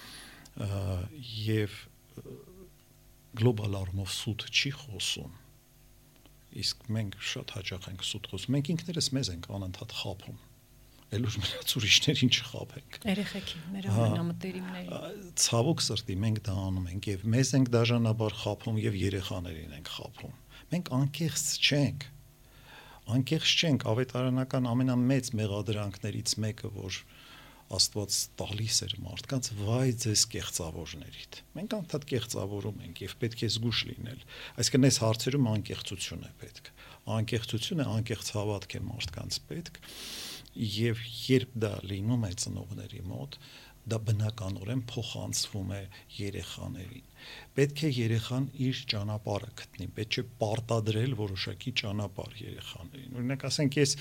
եւ գլոբալ առումով սուտ չի խոսում, իսկ մենք շատ հաճախ ենք սուտ խոսում, մենք ինքներս մեզ ենք անընդհատ խաբում Ելուր մնաց ուրիշներին չխաբենք։ Երեխեքին, մեր ամենամտերիմներին։ Ցավոք սրտի մենք դա անում ենք եւ մեզ ենք դաժանաբար խաբում եւ երեխաներին ենք խաբում։ Մենք անկեղծ չենք։ Անկեղծ չենք, ավետարանական ամենամեծ մեղադրանքներից մեկը, որ Աստված տալիս էր մարդկանց, վայ ձեզ կեղծավորներիդ։ Մենք անդադ կեղծավորում ենք եւ պետք է զգուշ լինել։ Այսինքն այս հարցերում անկեղծություն է պետք։ Անկեղծությունը անկեղծ հավատք է մարդկանց պետք։ Եվ երբ դա լինում է ծնողների մոտ, դա բնականորեն փոխանցվում է երեխաներին։ Պետք է երեխան իր ճանապարհը գտնի, պետք չէ պարտադրել որոշակի ճանապարհ երեխաներին։ Օրինակ ասենք ես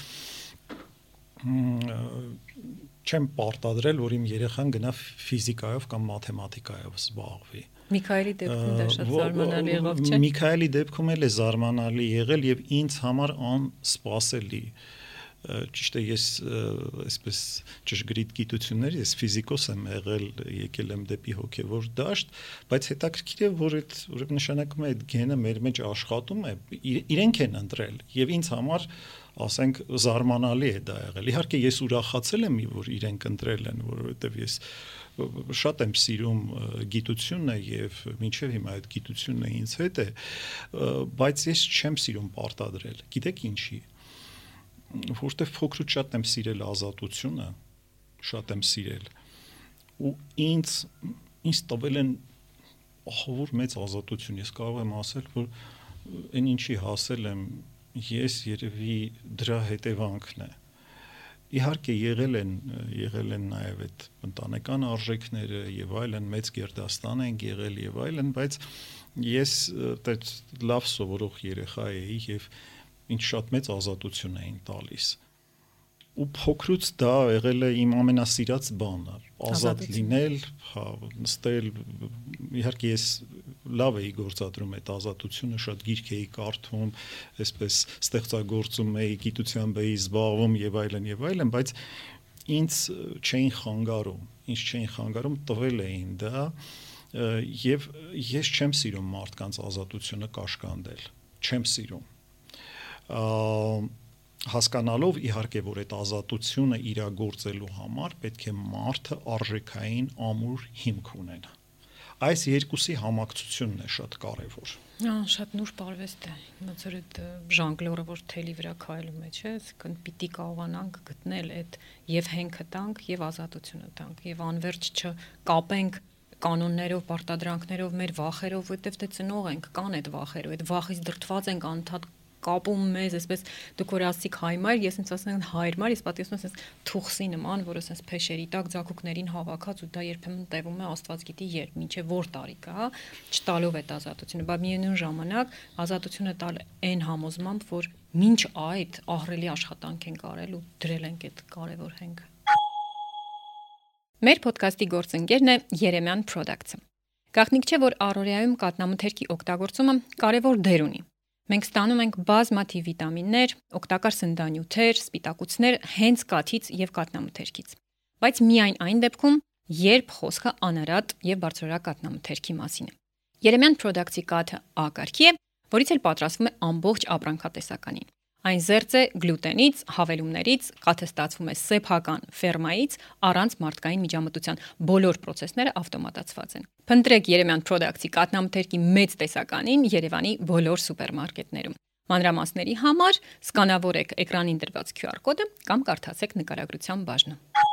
չեմ պարտադրել, որ իմ երեխան գնա ֆիզիկայով կամ մաթեմատիկայով զբաղվի։ Միքայելի դեպքում դա շատ զարմանալի եղավ, չէ՞։ Միքայելի դեպքում էլ է զարմանալի եղել եւ ինձ համար անսպասելի։ Ճիշտ է, ես այսպես ճշգրիտ գիտություններ, ես ֆիզիկոս եմ եղել, եկել եմ դեպի հոգևոր դաշտ, բայց հետաքրքիր է, որ այդ ուրեմն նշանակում է այդ գենը մեր մեջ աշխատում է, իրենք են ընտրել եւ ինձ համար ասենք զարմանալի է դա եղել։ Իհարկե ես ուրախացել եմ, որ իրենք ընտրել են, որովհետեւ ես շատ եմ սիրում գիտությունը եւ մինչեւ հիմա այդ գիտությունը ինձ հետ է, բայց ես չեմ սիրում պարտադրել։ Գիտեք ինչի՞։ Որտեվ փոքրուց շատ եմ սիրել ազատությունը, շատ եմ սիրել ու ինձ ինձ տվել են ահավոր մեծ ազատություն, ես կարող եմ ասել, որ այն ինչի հասել եմ ես երևի դրա հետևանքն է Իհարկե եղել են եղել են նաև այդ ընտանեկան արժեքները եւ այլն, մեծ գերդաստան են եղել եւ այլն, բայց ես այդ լավ սովորող երեխա էի եւ ինձ շատ մեծ ազատություն էին տալիս։ Ու փոքրուց դա եղել է իմ ամենասիրած բանը, ազատ լինել, հա, նստել, իհարկե ես լավ էի գործադրում այդ ազատությունը, շատ գիրք էի կարդում, այսպես ստեղծագործում էի, գիտությամբ էի զբաղվում եւ այլն եւ այլն, բայց ինձ չէին խանգարում, ինձ չէին խանգարում, տվել էին դա, եւ ես չեմ սիրում մարդկանց ազատությունը կաշկանդել, չեմ սիրում։ Հասկանալով իհարկե որ այդ ազատությունը իրագործելու համար պետք է մարդը արժեքային ամուր հիմք ունենա։ Այս երկուսի համակցությունն է շատ կարևոր։ Ահա, շատ նուրբ արվեստ է։ Ոնց որ այդ ժանգլորը որ թելի վրա քայլում է, չէ՞, այսինքն պիտի կարողանանք գտնել այդ եւ հենքը տանք եւ ազատությունը տանք եւ անverջ չկապենք կանոններով, պարտադրանքներով, մեր վախերով, որովհետեւ դե ծնող ենք, կան այդ վախերը, այդ վախից դրդված ենք անընդհատ կապում մեզ, այսպես դուք որ ասիք հայմայր, ես ինձ ասում եմ հայրմար, ես պատկերացնում եմ այսպես թուխսի նման, որը այսպես փեշերի տակ ձակուկներին հավաքած ու դա երբեմն տևում է Աստված գիտի երբ, մինչև որ տարիք, հա, չտալով այդ ազատությունը, բայց միևնույն ժամանակ ազատությունը տալ այն համոզմամբ, որ մինչ այդ ահռելի աշխատանք են կարել ու դրել ենք այդ կարևոր հենքը։ Մեր ոդկասթի գործընկերն է Երեմյան Products-ը։ Գաղտնիք չէ, որ առօրյայում կաթնամթերքի օգտագործումը կարևոր դեր ունի։ Մենք ստանում ենք բազմաթիվ վիտամիններ, օգտակար սննդանյութեր, սպիտակուցներ հենց կաթից եւ կաթնամթերքից։ Բայց միայն այն դեպքում, երբ խոսքը անարատ եւ բարձրորակ կաթնամթերքի մասին է։ Երեմյան Products-ի կաթը A կարգի է, որից էլ պատրաստվում է ամբողջ ապրանքատեսականին։ Այն զերծ է գլուտենից, հավելումներից, կաթը ստացվում է սեփական ֆերմայից, առանց մարդկային միջամտության։ Բոլոր պրոցեսները ավտոմատացված են։ Փնտրեք Երեմյան Products-ի կաթնամթերքի մեծ տեսականին Երևանի բոլոր սուպերմարկետներում։ Մանրամասների համար սկանավորեք էկրանին դրված Q R կոդը կամ կարդացեք նկարագրության բաժնը։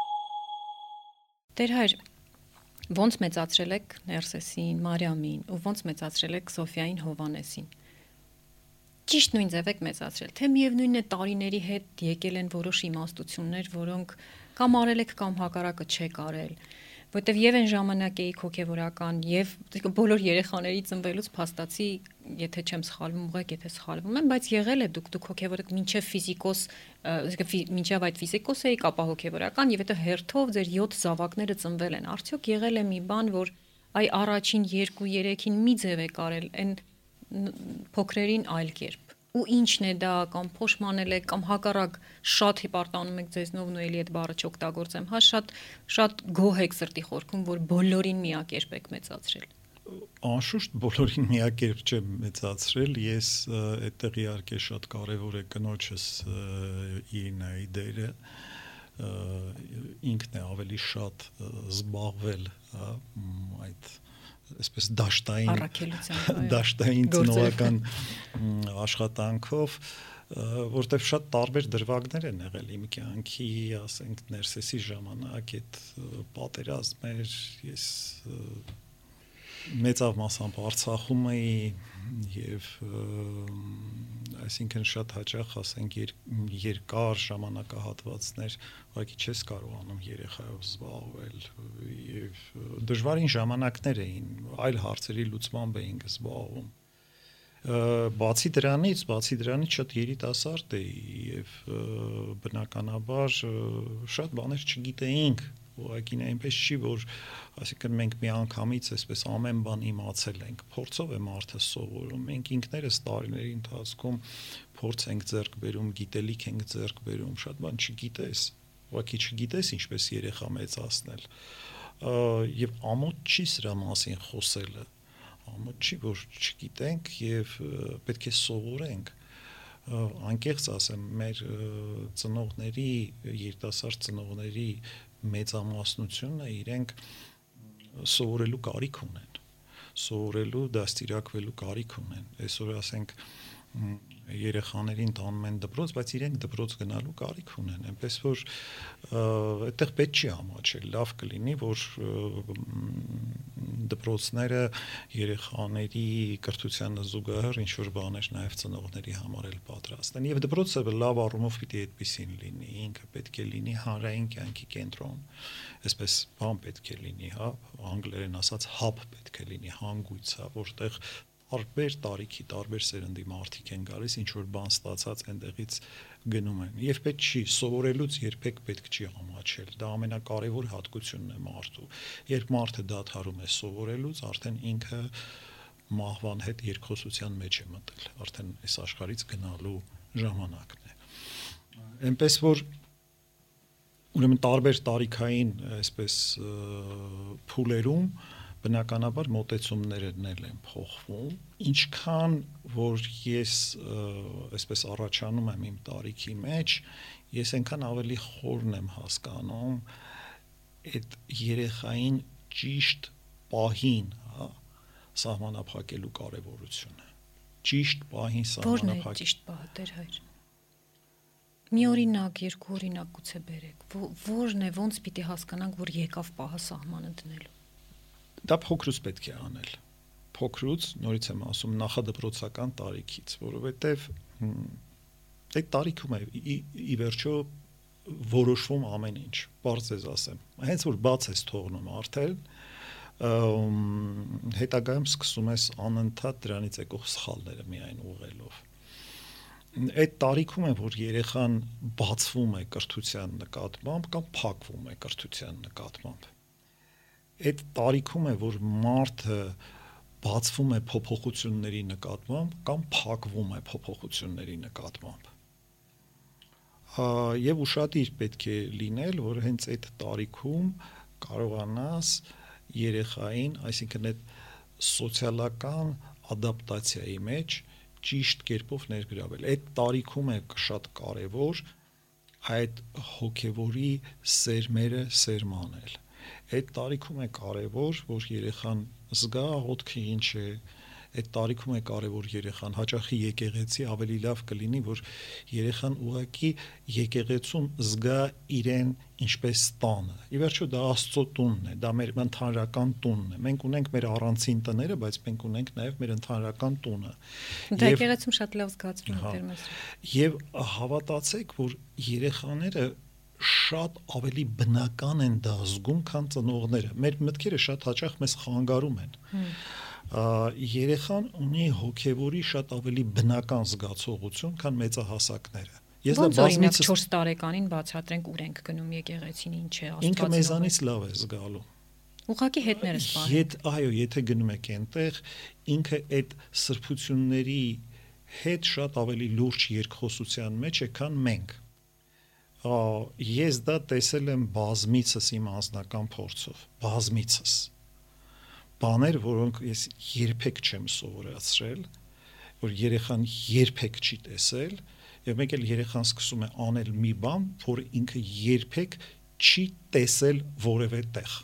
Տեր հայր, ո՞նց մեծացրել եք Ներսեսին, Մարիամին ու ո՞նց մեծացրել եք Սոֆիային, Հովանեսին։ Ճիշտ նույն ձև եք մեծացրել, թե միևնույնն է տարիների հետ եկել են որոշ իմաստություններ, որոնք կամ արել եք կամ հակառակը չեք արել, որտեվ եւ այն ժամանակ էիք հոգեվորական եւ բոլոր երեխաների ծնվելուց փաստացի, եթե չեմ սխալվում, ուղղակի եթե սխալվում եմ, բայց եղել է դուք դուք հոգեվորեք մինչեւ ֆիզիկոս, մինչեւ այդ ֆիզիկոս էիք, ապա հոգեվորական եւ եթե հերթով ձեր յոթ զավակները ծնվել են, արդյոք եղել է մի բան, որ այ առաջին երկու երեքին մի ձև եք արել, այն փոքրերին այլ կերպ ու ինչն է դա կամ փոշմանել եք կամ հակառակ շատ հիպարտանում եք ձեզնով ու էլի այդ բառը չօգտագործեմ, հա շատ շատ գոհ եք սրտի խորքում, որ բոլորին միակերպ եք մեծացրել։ Անշուշտ բոլորին միակերպ չեմ մեծացրել, ես այդտեղ իհարկե շատ կարևոր է կնոջս Իրինայի դերը, ինքն է ավելի շատ զբաղվել այդ այսպես դաշտային դաշտային ծնողական աշխատանքով, որտեղ շատ տարբեր դրվագներ են եղել իմ կյանքի, ասենք Ներսեսի ժամանակ այդ պատերազմներ, ես մեծավ մասամբ Արցախում էի եւ այսինքն շատ հաճախ ասենք երկար ժամանակահատվածներ ուղղակի չես կարողանում երեխայով զբաղվել եւ դժվարին ժամանակներ էին, այլ հարցերի լուծմամբ էինք զբաղվում։ Բացի դրանից, բացի դրանից շատ երիտասարդ էի եւ բնականաբար շատ բաներ չգիտեինք, ուղղակի այնպես չի, որ այսինքն մենք մի անգամից այսպես ամեն բան իմացել ենք, փորձով է մարդը սովորում, մենք ինքներս տարիների ընթացքում փորձ ենք ձեռք բերում, գիտելիք ենք ձեռք բերում, շատ բան չգիտես, ուղղակի չգիտես ինչպես երեխա մեծացնել, եւ ամոթ չի սրա մասին խոսելը, ամոթ չի, որ չգիտենք եւ պետք է սովորենք, անկեղծ ասեմ, մեր ծնողների, երիտասարդ ծնողների մեծամասնությունը իրենք սովորելու կարիք ունեն, սովորելու, դաստիարակվելու կարիք ունեն, այսօր ասենք երեխաներին տանում են դպրոց, բայց իրենք դպրոց գնալու կարիք ունեն, այնպես որ այդտեղ պետք չի ամաչել, լավ կլինի, որ դպրոցները երեխաների կրթությանը զուգահեռ ինչ որ բաներ նաև ծնողների համար էլ պատրաստեն, եւ դպրոցը լավ առումով պիտի այդպեսին լինի, ինքը պետք է լինի հանրային կյանքի կենտրոն, այսպես բան պետք է լինի, հա, անգլերեն ասած hub պետք է լինի, հանգույց, հա, որտեղ տարբեր տարիքի, տարբեր սերնդի մարդիկ են գալիս, ինչ որ բան ստացած այնտեղից գնում են։ Եվ պետք չի սովորելուց երբեք պետք չի ամաչել։ Դա ամենակարևոր հատկությունն է մարդու։ Երբ մարդը դադարում է սովորելուց, արդեն ինքը մահվան հետ երկխոսության մեջ է մտել։ Արդեն այս աշխարհից գնալու ժամանակն է։ Այնպես որ ուրեմն տարբեր տարիքային այսպես փուլերում բնականաբար մոտեցումներն են փոխվում, ինչքան որ ես այսպես առաջանում եմ իմ տարիքի մեջ, ես այնքան ավելի խորն եմ հասկանում այդ երեխային ճիշտ պահին, հա, սահմանափակելու կարևորությունը։ Ճիշտ պահին Որն սահմանափակ։ է ճիշտ պահը, Տեր հայր։ Մի օրինակ, երկու օրինակ գուցե բերեք։ Որն է, ոնց պիտի հասկանանք, որ եկավ պահը սահմանը դնելու։ Դա փոքրուց պետք է անել։ Փոքրուց, նորից եմ ասում, նախադպրոցական տարիքից, որովհետև այդ տարիքում է ի, ի վերջո որոշվում ամեն ինչ, բարձ ես ասեմ։ Հենց որ բաց ես թողնում արդեն, հետագայում սկսում ես անընդհատ դրանից եկող սխալները միայն ուղղելով։ Այդ տարիքում է, որ երեխան բացվում է կրթության նկատմամբ կամ փակվում է կրթության նկատմամբ։ Այդ տարիքում է, որ մարդը բացվում է փոփոխությունների նկատմամբ կամ փակվում է փոփոխությունների նկատմամբ։ Եվ ուշադիր պետք է լինել, որ հենց այդ տարիքում կարողանաս երեխային, այսինքն այդ սոցիալական ադապտացիայի մեջ ճիշտ կերպով ներգրավել։ Այդ տարիքում է շատ կարևոր այդ հոգևորի սերմերը սերմանել։ Այդ տարիքում է կարևոր, որ երեխան զգա աղոթքը ինչ է, այդ տարիքում է կարևոր երեխան հաճախի եկեղեցի ավելի լավ կլինի, որ երեխան ուղղակի եկեղեցում զգա իրեն ինչպես տանը։ Ի վերջո դա Աստծո տունն է, դա մեր ընդհանրական տունն է։ Մենք ունենք մեր առանցին տները, բայց մենք ունենք նաև մեր ընդհանրական տունը։ Դա եկեղեցում շատ լավ զգացվում է Տեր մեզ։ Եվ հավատացեք, որ երեխաները շատ ավելի բնական են դա զգում, քան ծնողները։ Մեր մտքերը շատ հաճախ մեզ խանգարում են։ Երեխան ունի հոգևորի շատ ավելի բնական զգացողություն, քան մեծահասակները։ Ես դա բազմիցս չորս տարեկանին բացատրենք ուր ենք գնում եկեղեցին, ինչ է Աստված։ Ինքը մեզանից լավ է զգալու։ Ուղղակի հետներս պահել։ Ետ, այո, եթե գնում եք այնտեղ, ինքը այդ սրբությունների հետ շատ ավելի լուրջ երկխոսության մեջ է, քան մենք։ Ես դա տեսել եմ բազմիցս իմ անձնական փորձով, բազմիցս։ Բաներ, որոնք ես երբեք չեմ սովորացրել, որ երեխան երբեք չի տեսել, եւ մեկ էլ երեխան սկսում է անել մի բան, որ ինքը երբեք չի տեսել որևէ տեղ։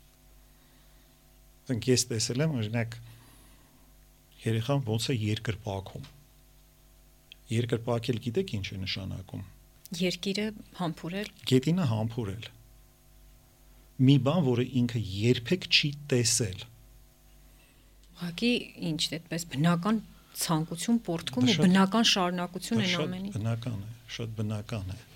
Դրանք ես տեսել եմ, օրինակ, երեխան ոնց է երկրպագում։ Երկրպագել գիտեք ինչ է նշանակում։ Երկիրը համբուրել, գետինը համբուրել։ Մի բան, որը ինքը երբեք չի տեսել։ Ուղղակի ինչ այդպես բնական ցանկություն, պորտկում ու բնական շարունակություն են ամենի։ Բնական է, շատ բնական է։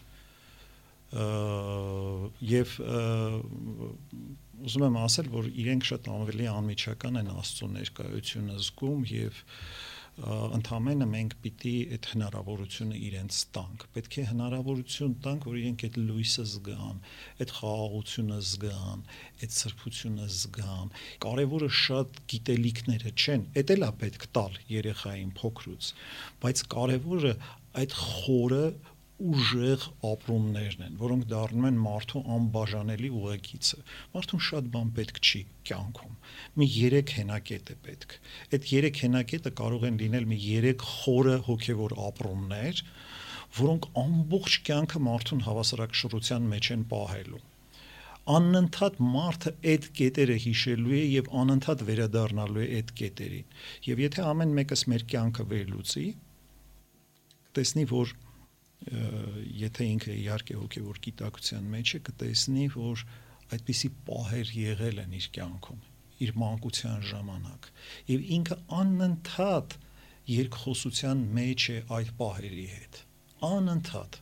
Եվ ուզում եմ ասել, որ իրենք շատ ավելի անմիջական են Աստծո ներկայությունը զգում եւ ընդհանրապես մենք պիտի այդ հնարավորությունը իրենց տանք։ Պետք է հնարավորություն տանք, որ իրենք այդ լույսը զգան, այդ խաղաղությունը զգան, այդ սրբությունը զգան։ Կարևորը շատ գիտելիքները չեն, դա էլ է պետք տալ երեխային փոքրուց, բայց կարևորը այդ խորը ուժեղ ապրումներն են, որոնք դառնում են մարդու անբաժանելի ուղեկիցը։ Մարդուն շատ բան պետք չի կյանքում։ Մի երեք հենակետ է պետք։ Այդ երեք հենակետը կարող են լինել մի երեք խորը հոգևոր ապրումներ, որոնք ամբողջ կյանքը մարդուն հավասարակշռության մեջ են պահելու։ Անընդհատ մարդը այդ կետերը հիշելու է եւ անընդհատ վերադառնալու է այդ կետերին։ Եվ եթե ամեն մեկս մեր կյանքը վերլուծի, կտեսնի, որ եթե ինքը իհարկե հոգևոր գիտակցության մեջ է, կտեսնի, որ այդպիսի պահեր եղել են իր կյանքում, իր մանկության ժամանակ, եւ ինքը անընդհատ երկխոսության մեջ է այդ պահերի հետ, անընդհատ։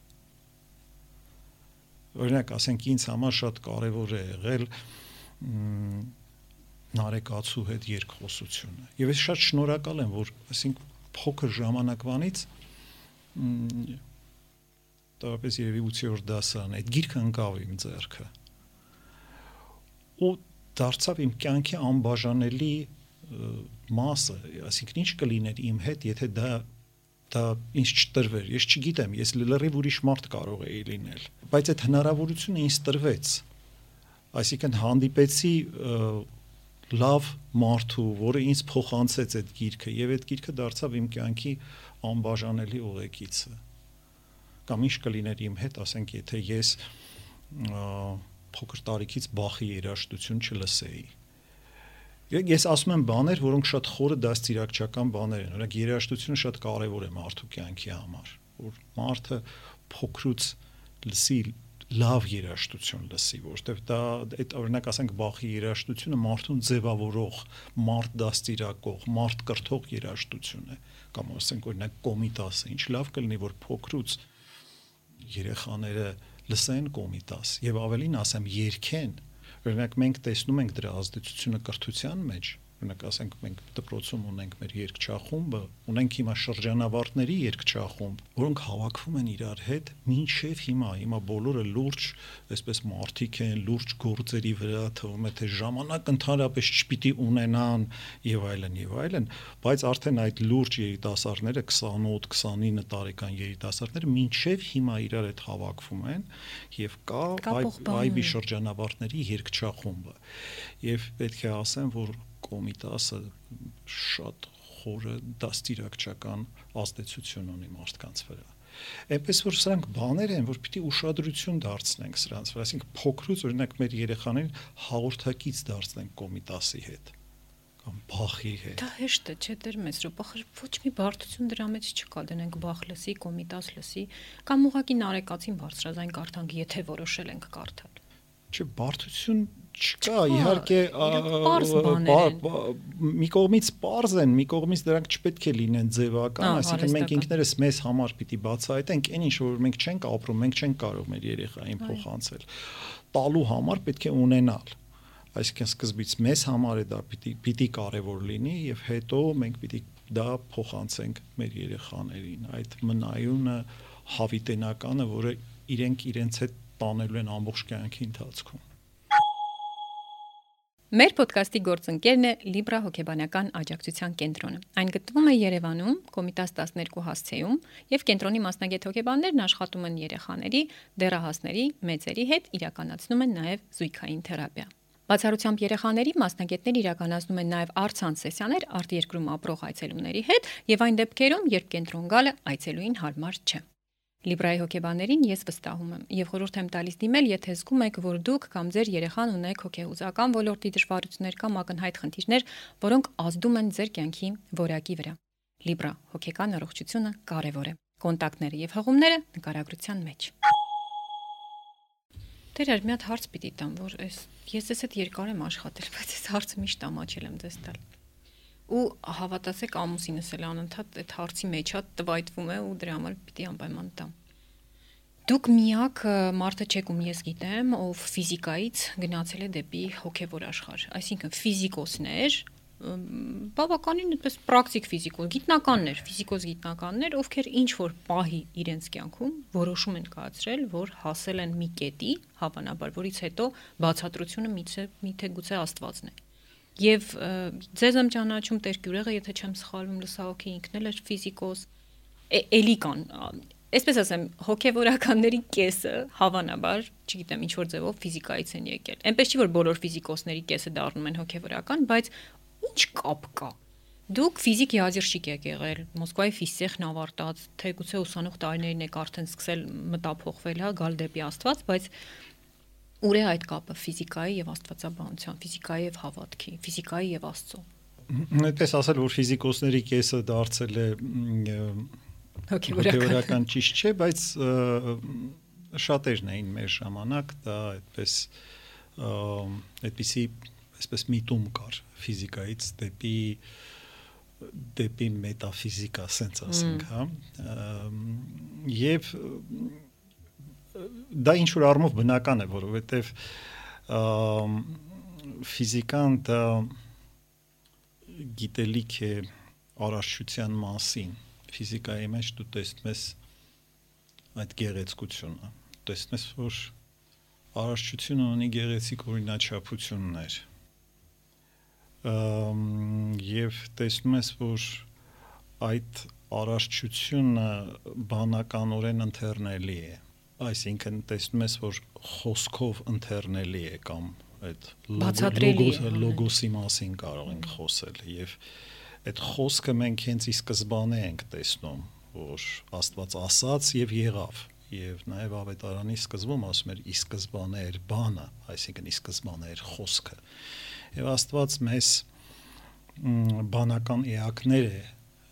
Օրինակ, ասենք, ինձ համար շատ կարևոր է եղել նարեկացու հետ երկխոսությունը, եւ ես շատ շնորհակալ եմ, որ ասենք փոքր ժամանակվանից տարապես երևի ութերորդ դասարան այդ գիրքը ընկավ իմ ձեռքը ու դարձավ իմ կյանքի անբաժանելի մասը, այսինքն ինչ կլիներ իմ հետ, եթե դա դա ինձ չտրվեր, ես չգիտեմ, ես լրիվ ուրիշ մարդ կարող էի լինել, բայց այդ հնարավորությունը ինձ տրվեց, այսինքն հանդիպեցի լավ մարդու, որը ինձ փոխանցեց այդ գիրքը եւ այդ գիրքը դարձավ իմ կյանքի անբաժանելի ուղեկիցը։ Կամ ինչ կլիներ իմ հետ, ասենք, եթե ես փոքր տարիքից Բախի երաժշտություն չլսեի։ Ես ասում եմ բաներ, որոնք շատ խորը դաստիարակչական բաներ են։ Օրինակ, երաժշտությունը շատ կարևոր է մարդու կյանքի համար, որ մարդը փոքրուց լսի լավ երաժշտություն լսի, որովհետև դա այդ օրինակ ասենք Բախի երաժշտությունը մարդուն ձևավորող, մարդ դաստիարակող, մարդ կրթող երաժշտություն է, կամ ասենք օրինակ Կոմիտասը, ինչ լավ կլինի, որ փոքրուց երեխաները լսեն Կոմիտաս եւ ավելին ասեմ երգեն, օրինակ մենք տեսնում ենք դրա ազդեցությունը կրթության մեջ, օրինակ ասենք մենք դպրոցում ունենք մեր երգչախումբը, ունենք հիմա շրջանավարտների երգչախումբ, որոնք հավաքվում են իրար հետ մինչև հիմա, հիմա բոլորը լուրջ, այսպես մարդիկ են, լուրջ գործերի վրա, թվում է թե ժամանակ ընդհանրապես չպիտի ունենան եւ այլն եւ այլն, բայց արդեն այդ լուրջ երիտասարդները քսանութ քսանինը տարեկան երիտասարդները մինչև հիմա իրար հետ հավաքվում են եւ կա այբի շրջանավարտների երգչախումբը եւ պետք է ասեմ, որ Կոմիտասը շատ խորը դաստիարակչական ազդեցություն ունի մարդկանց վրա։ Այնպես որ սրանք բաներ են, որ պիտի ուշադրություն դարձնենք սրանց վրա, այսինքն փոքրուց օրինակ մեր երեխաներին հաղորդակից դարձնենք Կոմիտասի հետ կամ Բախի հետ։ Դա հեշտ է, չէ՞ դեր մեծ ռոպախր, ոչ մի բարդություն դրա մեջ չկա, դնենք Բախ լսի, Կոմիտաս լսի, կամ ուղղակի նարեկացին բարձրաձայն կարդանք, եթե որոշել ենք կարդալ։ Չէ, բարդություն չկա, իհարկե մի կողմից պարզ են, մի կողմից դրանք չպետք է լինեն ձևական, այսինքն մենք ինքներս մեզ համար պիտի բացահայտենք, այն ինչ որ մենք չենք ապրում, մենք չենք կարող մեր երեխային փոխանցել։ Տալու համար պետք է ունենալ։ Այսինքն սկզբից մեզ համար է դա պիտի պիտի կարևոր լինի եւ հետո մենք պիտի դա փոխանցենք մեր երեխաներին։ Այդ մնայունը, հավիտենականը, որը իրենք իրենց հետ տանելու են ամբողջ կյանքի ընթացքում։ Մեր ոդկասթի գործընկերն է Լիբրա հոգեբանական աջակցության կենտրոնը։ Այն գտնվում է Երևանում, Կոմիտաս տասներկու հասցեում, եւ կենտրոնի մասնագետ հոգեբաններն աշխատում են երեխաների, դեռահասների, մեծերի հետ, իրականացնում են նաեւ զույգային թերապիա։ Բացառությամբ երեխաների մասնագետներ իրականացնում են նաեւ առցանց սեսիաներ արտերկրում ապրող այցելուների հետ եւ այն դեպքերում, երբ կենտրոն գալը այցելուին հարմար չէ։ Լիբրայի հոգեբաններին ես վստահում եմ եւ խորհուրդ եմ տալիս դիմել, եթե զգում եք, որ դուք կամ ձեր երեխան ունեք հոգեհուզական ոլորտի դժվարություններ կամ ակնհայտ խնդիրներ, որոնք ազդում են ձեր կյանքի որակի վրա։ Լիբրա հոգեկան առողջությունը կարևոր է։ Կոնտակտները եւ հղումները նկարագրության մեջ։ Դեր մի հատ հարց պիտի տամ, որ այս ես էս այդ երկար եմ աշխատել, բայց այս հարցը միշտ ամաչել եմ ձեզ տալ։ Ու հավատացեք, ամուսինս էլ անընդհատ այդ հարցի մեջ հատ տվայտվում է ու դրա համար պիտի անպայման տամ։ Դուք միակ մարդը չեք, ում ես գիտեմ, ով ֆիզիկայից գնացել է դեպի հոգևոր աշխարհ, այսինքն ֆիզիկոսներ, բավականին այդպես պրակտիկ ֆիզիկոս, գիտնականներ, ֆիզիկոս գիտնականներ, ովքեր ինչ որ պահի իրենց կյանքում որոշում են կայացրել, որ հասել են մի կետի, հավանաբար, որից հետո բացատրությունը միթե միթե գուցե Աստվածն է։ Եվ ձեզ եմ ճանաչում Տեր Գյուրեղը, եթե չեմ սխալվում, լսահոգի ինքն էլ է ֆիզիկոս, էլի կան, այսպես ասեմ, հոգևորականների կեսը հավանաբար, չգիտեմ, ինչ որ ձևով ֆիզիկայից են եկել։ Այնպես չի, որ բոլոր ֆիզիկոսների կեսը դառնում են հոգևորական, բայց ինչ կապ կա։ Դուք ֆիզիկ յազիրշիկ եք եղել, Մոսկվայի ֆիզտեխն ավարտած, թե գուցե ուսանող տարիներին եք արդեն սկսել մտափոխվել, հա, գալ դեպի Աստված, բայց ուր է այդ կապը ֆիզիկայի եւ աստվածաբանության, ֆիզիկայի եւ հավատքի, ֆիզիկայի եւ Աստծո։ Այդպես ասել, որ ֆիզիկոսների կեսը դարձել է հոգեվորական ճիշտ չէ, բայց շատերն էին մեր ժամանակ, դա այդպես այդպիսի այսպես միտում կար ֆիզիկայից դեպի դեպի մետաֆիզիկա, ասենք ասենք, հա, եւ դա ինչ որ առումով բնական է, որովհետեւ ֆիզիկան դա գիտելիք է առողջության մասին, ֆիզիկայի մեջ դու տեսնում ես այդ գեղեցկությունը, տեսնում ես, որ առողջությունը ունի գեղեցիկ օրինաչափություններ, եւ տեսնում ես, որ այդ առողջությունը բանականորեն ընթեռնելի է, այսինքն տեսնում ես, որ խոսքով ընթեռնելի է կամ այդ լոգոսի մասին կարող ենք խոսել եւ այդ խոսքը մենք հենց ի սկզբանե ենք տեսնում, որ Աստված ասաց եւ եղավ, եւ նաեւ ավետարանի սկզբում ասում էր ի սկզբանե էր բանը, այսինքն ի սկզբանե էր խոսքը։ Եվ Աստված մեզ բանական էակներ է,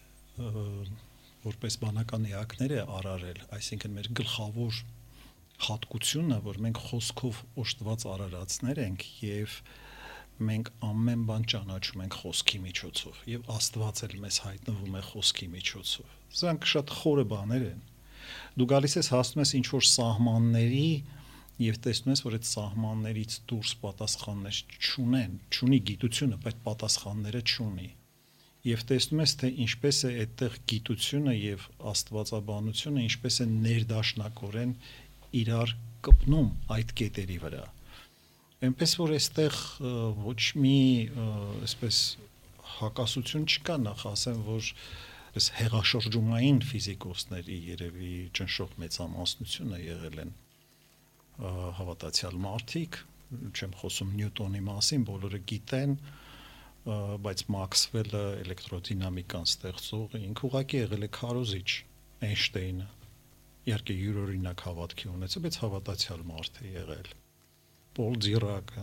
որպես բանական էակներ է արարել, այսինքն մեր գլխավոր հատկությունը, որ մենք խոսքով օժտված արարածներ ենք եւ մենք ամեն բան ճանաչում ենք խոսքի միջոցով եւ Աստված էլ մեզ հայտնվում է խոսքի միջոցով։ Սրանք շատ խորը բաներ են։ Դու գալիս ես հասնում ես ինչ որ սահմանների եւ տեսնում ես, որ այդ սահմաններից դուրս պատասխաններ չունեն, չունի գիտությունը, բայց պատասխանները չունի։ Եվ տեսնում ես, թե ինչպես է այդտեղ գիտությունը եւ աստվածաբանությունը ինչպես է ներդաշնակորեն իրար կպնում այդ կետերի վրա։ Այնպես որ այստեղ ոչ մի այսպես հակասություն չկա, նախ ասեմ, որ այս հեղաշրջումային ֆիզիկոսների երևի ճնշող մեծամասնությունը եղել են հավատացյալ մարդիկ, չեմ խոսում Նյուտոնի մասին, բոլորը գիտեն, բայց Մաքսվելը էլեկտրոդինամիկան ստեղծողը ինքը ուղղակի եղել է քարոզիչ, Էյնշտեյնը իհարկե յուրօրինակ հավատքի ունեցել, բայց հավատացյալ մարդ է եղել։ Պոլ Դիրակը,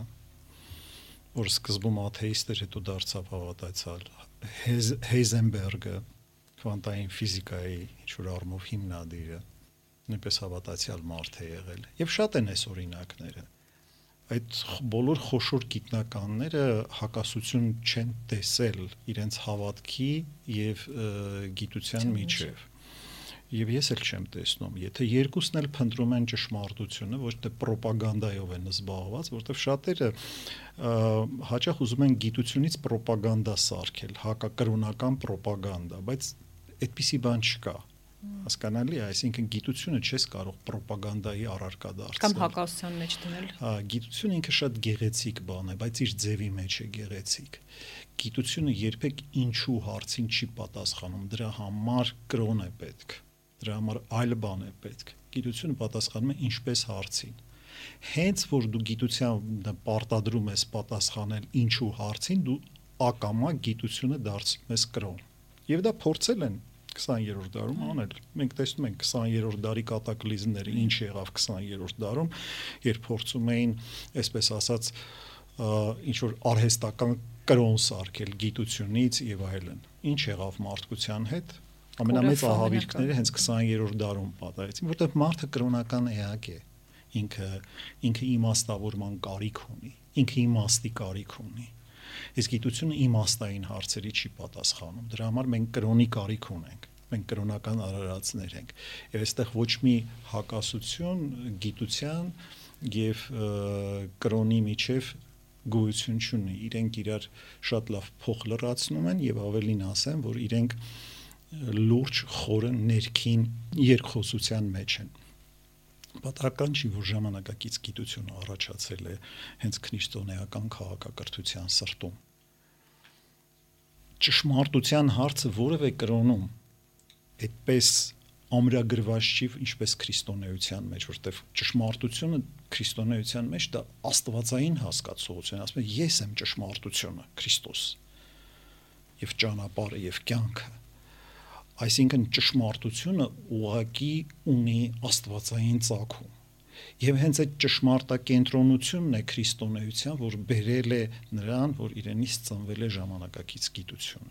որ սկզբում աթեիստ էր, հետո դարձավ հավատացյալ, Հեյզենբերգը, քվանտային ֆիզիկայի ինչ-որ առումով հիմնադիրը, նույնպես հավատացյալ մարդ է եղել, եւ շատ են այս օրինակները։ Այդ բոլոր խոշոր գիտնականները հակասություն չեն տեսել իրենց հավատքի եւ գիտության միջև։ Եվ ես էլ չեմ տեսնում, եթե երկուսն էլ փնտրում են ճշմարտությունը, ոչ թե ռոպագանդայով են զբաղված, որտեղ շատերը հաճախ ուզում են գիտությունից ռոպագանդա սարքել, հակակրոնական ռոպագանդա, բայց այդպիսի բան չկա։ Հասկանալի է, այսինքն գիտությունը չես կարող ռոպագանդայի առարկա դարձնել։ Կամ հակասության մեջ դնել։ Հա, գիտությունը ինքը շատ գեղեցիկ բան է, բայց իր ձևի մեջ է գեղեցիկ։ Գիտությունը երբեք ինչու հարցին չի պատասխանում, դրա համար կրոն է պետք։ Դրա համար այլ բան է պետք։ Գիտությունը պատասխանում է ինչպես հարցին։ Հենց որ դու գիտության պարտադրում ես պատասխանել ինչու հարցին, դու ակամա գիտությունը դարձնում ես կրոն։ Եվ դա փորձել են քսաներորդ դարում անել։ Մենք տեսնում ենք քսաներորդ դարի կատակլիզմները, ինչ եղավ քսաներորդ դարում, երբ փորձում էին, այսպես ասած, ինչ որ արհեստական կրոն սարքել գիտությունից եւ այլն։ Ինչ եղավ մարդկության հետ։ Ամենամեծ ահավիրքները հենց քսաներորդ դարում պատահեցին, որտեղ մարդը կրոնական էակ է, ինքը ինքը իմաստավորման կարիք ունի, ինքը իմաստի կարիք ունի։ Իսկ գիտությունը իմաստային հարցերի չի պատասխանում։ Դրա համար մենք կրոնի կարիք ունենք, մենք կրոնական արարածներ ենք։ Եվ այստեղ ոչ մի հակասություն գիտության եւ կրոնի միջև գոյություն չունի։ Իրենք իրար շատ լավ փոխլրացնում են եւ ավելին ասեմ, որ իրենք լուրջ խորը ներքին երկխոսության մեջ են։ Պատահական չի, որ ժամանակակից գիտությունը առաջացել է հենց քրիստոնեական քաղաքակրթության սրտում։ Ճշմարտության հարցը որևէ կրոնում այդպես ամրագրված չի, ինչպես քրիստոնեության մեջ, որտեղ ճշմարտությունը քրիստոնեության մեջ դա աստվածային հասկացողություն է, ասում է ես եմ ճշմարտությունը, Քրիստոս, եւ ճանապարհը եւ կյանքը։ Այսինքն ճշմարտությունը ուղղակի ունի աստվածային ծագում։ Եվ հենց այդ ճշմարտակենտրոնությունն է քրիստոնեության, որ բերել է նրան, որ իրենից ծնվել է ժամանակակից գիտությունը։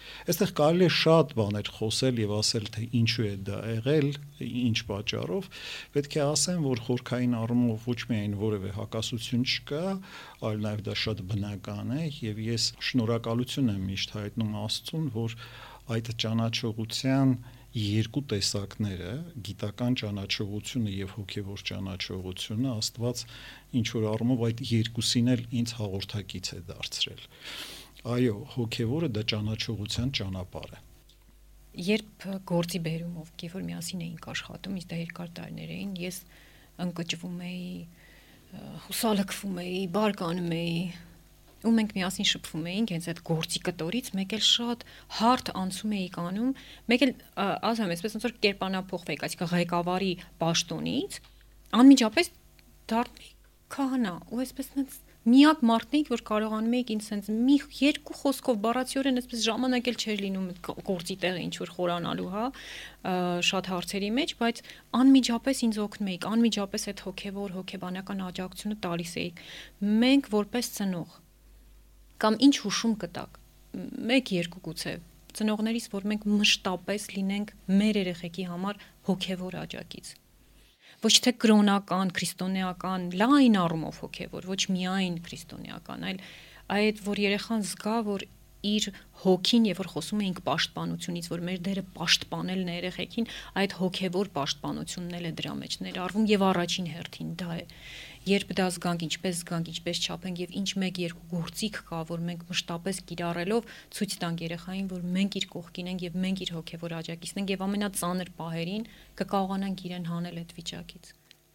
Այստեղ կարելի է շատ բաներ խոսել եւ ասել, թե ինչու է դա եղել, ինչ պատճառով, պետք է ասեմ, որ խորքային առումով ոչ միայն որևէ հակասություն չկա, այլ նաեւ դա շատ բնական է եւ ես շնորհակալություն եմ միշտ հայտնում Աստծուն, որ այդ ճանաչողության երկու տեսակները, գիտական ճանաչողությունը եւ հոգեվոր ճանաչողությունը, Աստված ինչ որ առումով այդ երկուսին էլ ինձ հաղորդակից է դարձրել։ Այո, հոգեվորը դա ճանաչողության ճանապարհ է։ Երբ գործի բերումով, երբ որ միասին էինք աշխատում, իսկ դա երկար տարիներ էին, ես ընկճվում էի, հուսալքվում էի, բարկանում էի, ու մենք միասին շփվում էինք հենց այդ գործի կտորից, մեկ էլ շատ հարթ անցում էիք անում, մեկ էլ ասեմ, այսպես ոնց որ կերպանափոխվեիք, այսինքն ղեկավարի պաշտոնից անմիջապես դառնի քահանա, ու այսպես նենց միակ մարդն էիք, որ կարողանում էիք ինձ sense մի երկու խոսքով բառացիորեն այսպես ժամանակ էլ չէր լինում գործի տեղը ինչ որ խորանալու, հա, շատ հարցերի մեջ, բայց անմիջապես ինձ օգնում էիք, անմիջապես այդ հոգեվոր հոգեբանական աջակցությունը տալիս էիք։ Մենք որպես ծնող կամ ինչ հուշում կտակ, մեկ երկու գուցե ծնողներից, որ մենք մշտապես լինենք մեր երեխեքի համար հոգեվոր աջակից։ Ոչ թե կրոնական, քրիստոնեական, լայն առումով հոգեվոր, ոչ միայն քրիստոնեական, այլ այդ որ երեխան զգա, որ իր հոգին, երբ որ խոսում էինք պաշտպանությունից, որ մեր դերը պաշտպանելն է երեխեքին, այդ հոգեվոր պաշտպանությունն էլ է դրա մեջ ներառվում եւ առաջին հերթին դա է։ Երբ դա զգանք, ինչպես զգանք, ինչպես չափենք եւ ինչ մեկ երկու գործիք կա, որ մենք մշտապես կիրառելով ցույց տանք երեխային, որ մենք իր կողքին ենք եւ մենք իր հոգեվոր աջակիցն ենք եւ ամենածանր պահերին կկարողանանք իրեն հանել այդ վիճակից։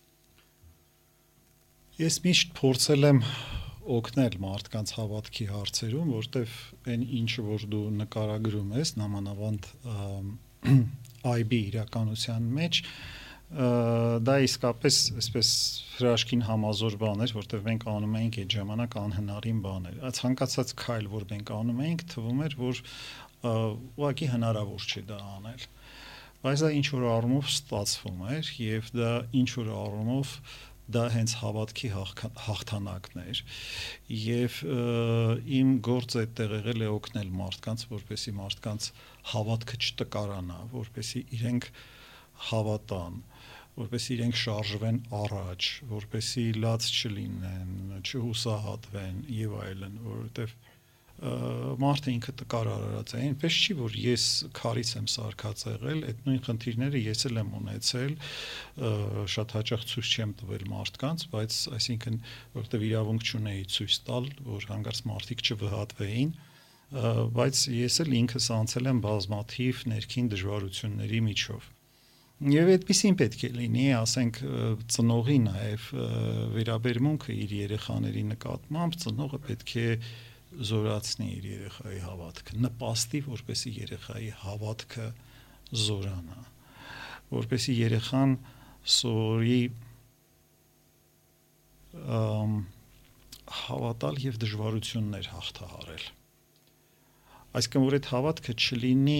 Ես միշտ փորձել եմ օգնել մարդկանց հավատքի հարցերում, որտեվ այն ինչը որ դու նկարագրում ես նամանավանդ այ բի իրականության մեջ, դա իսկապես այսպես հրաշքին համազոր բան էր, որտեվ մենք անում էինք այդ ժամանակ անհնարին բաներ։ Ցանկացած քայլ, որ մենք անում էինք, թվում էր, որ ուղղակի հնարավոր չէ դա անել։ Բայց դա ինչ որ առումով ստացվում էր եւ դա ինչ որ առումով դա հենց հավատքի հաղթանակն էր եւ իմ գործը այդտեղ եղել է օգնել մարդկանց, որպեսզի մարդկանց հավատքը չտկարանա, որպեսզի իրենք հավատան, որպեսզի իրենք շարժվեն առաջ, որպեսզի լաց չլինեն, չհուսահատվեն եւ այլն, որովհետեւ մարդը ինքը տկար արարած է, այնպես չի, որ ես քարից եմ սարքած եղել, այդ նույն խնդիրները ես էլ եմ ունեցել, շատ հաճախ ցույց չեմ տվել մարդկանց, բայց այսինքն որովհետև իրավունք չունեի ցույց տալ, որ հանգարց մարդիկ չվհատվեին, բայց ես էլ ինքս անցել եմ բազմաթիվ ներքին դժվարությունների միջով։ Եվ այդպեսին պետք է լինի, ասենք ծնողի նաև վերաբերմունքը իր երեխաների նկատմամբ, ծնողը պետք է զորացնի իր երեխայի հավատքը, նպաստի, որպեսզի երեխայի հավատքը զորանա, որպեսզի երեխան սովորի հավատալ եւ դժվարություններ հաղթահարել։ Այսինքն, որ այդ հավատքը չլինի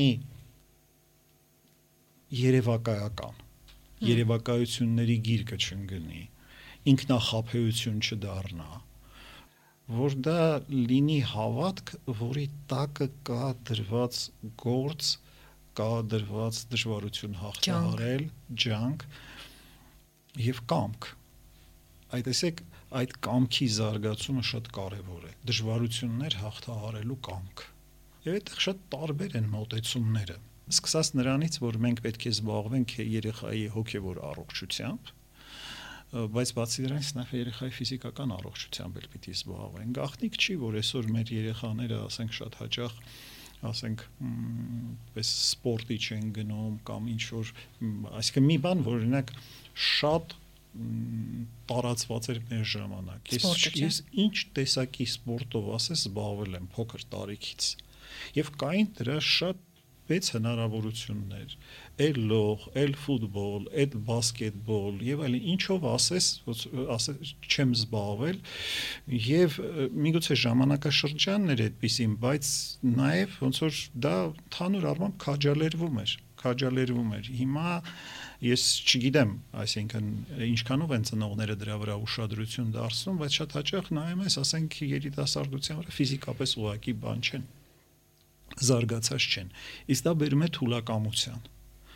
երևակայական, երևակայությունների գիրկը չընկնի, ինքնախաբեություն չդառնա, որ դա լինի հավատք, որի տակը կա դրված գործ, կա դրված դժվարություն հաղթահարել, ջանք եւ կամք։ Այդ տեսեք, այդ կամքի զարգացումը շատ կարեւոր է, դժվարություններ հաղթահարելու կամք։ Եվ այդտեղ շատ տարբեր են մոտեցումները։ Սկսած նրանից, որ մենք պետք է զբաղվենք երեխայի հոգեվոր առողջությամբ, բայց բացի դրանից նաև երեխայի ֆիզիկական առողջությամբ էլ պիտի զբաղվեն։ Գաղտնիք չի, որ այսօր մեր երեխաները, ասենք, շատ հաճախ, ասենք, պես սպորտի չեն գնում կամ ինչ որ, այսինքն մի բան, որ օրինակ շատ տարածված էր մեր ժամանակ։ Ես ես ինչ տեսակի սպորտով ասես զբաղվել եմ փոքր տարիքից։ Եվ կային դրա շատ վեց հնարավորություններ, էլ լող, էլ ֆուտբոլ, էլ բասկետբոլ եւ այլն, ինչով ասես, ասես չեմ զբաղվել եւ միգուցե ժամանակաշրջանն էր այդպեսին, բայց նաեւ ոնց որ դա թանուր առմամբ քաջալերվում էր, քաջալերվում էր։ Հիմա ես չգիտեմ, այսինքն ինչքանով են ծնողները դրա վրա ուշադրություն դարձնում, բայց շատ հաճախ նայում ես, ասենք երիտասարդության վրա ֆիզիկապես ուղղակի բան չեն։ զարգացած չեն։ Իսկ դա բերում է թուլակամության։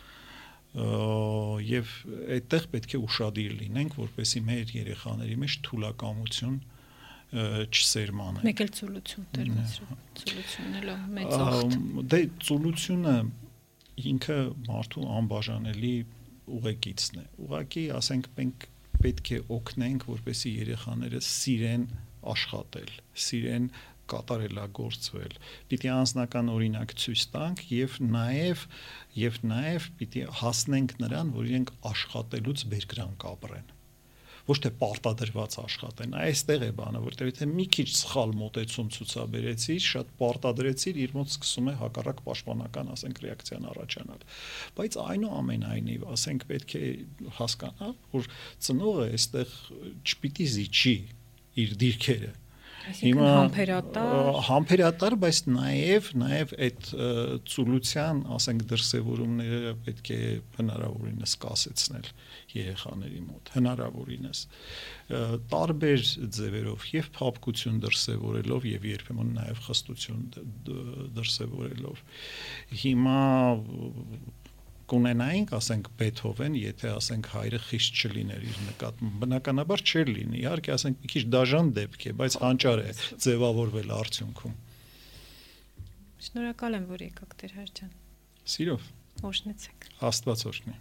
Եվ այդտեղ պետք է ուշադիր լինենք, որպեսզի մեր երեխաների մեջ թուլակամություն չսերմանե։ Մեկ էլ ծուլություն, ծուլությունն էլ մեծ ախտ։ Դե ծուլությունը ինքը մարդու անբաժանելի ուղեկիցն է։ Ուղղակի, ասենք, մենք պետք է օգնենք, որպեսզի երեխաները սիրեն աշխատել, սիրեն կատարելագործվել։ Պիտի անձնական օրինակ ցույց տանք եւ նաեւ եւ նաեւ պիտի հասնենք նրան, որ իրենք աշխատելուց բերկրանք ապրեն։ Ոչ թե պարտադրված աշխատեն։ Այստեղ է բանը, որտեղ եթե մի քիչ սխալ մոտեցում ցուցաբերեցիր, շատ պարտադրեցիր, իր մոտ սկսում է հակառակ պաշտպանական, ասենք, ռեակցիան առաջանալ։ Բայց այնուամենայնիվ, ասենք, պետք է հասկանալ, որ ծնողը այստեղ չպիտի զիջի իր դիրքերը։ Հիմա համբերատար համբերատար, բայց նաև նաև այդ ծուլության, ասենք, դրսևորումները պետք է հնարավորինս կասեցնել երեխաների մոտ, հնարավորինս տարբեր ձևերով եւ փափկություն դրսևորելով եւ երբեմն նաև խստություն դրսևորելով։ Հիմա կունենայինք, ասենք, Բեթհովեն, եթե, ասենք, հայրը խիստ չլիներ իր նկատմամբ, բնականաբար չէր լինի, իհարկե, ասենք, մի քիչ դաժան դեպք է, բայց հանճար է ձևավորվել արդյունքում։ Շնորհակալ եմ, որ եկաք, Տեր Հայր ջան։ Սիրով։ Օրհնեցեք։ Աստված օրհնի։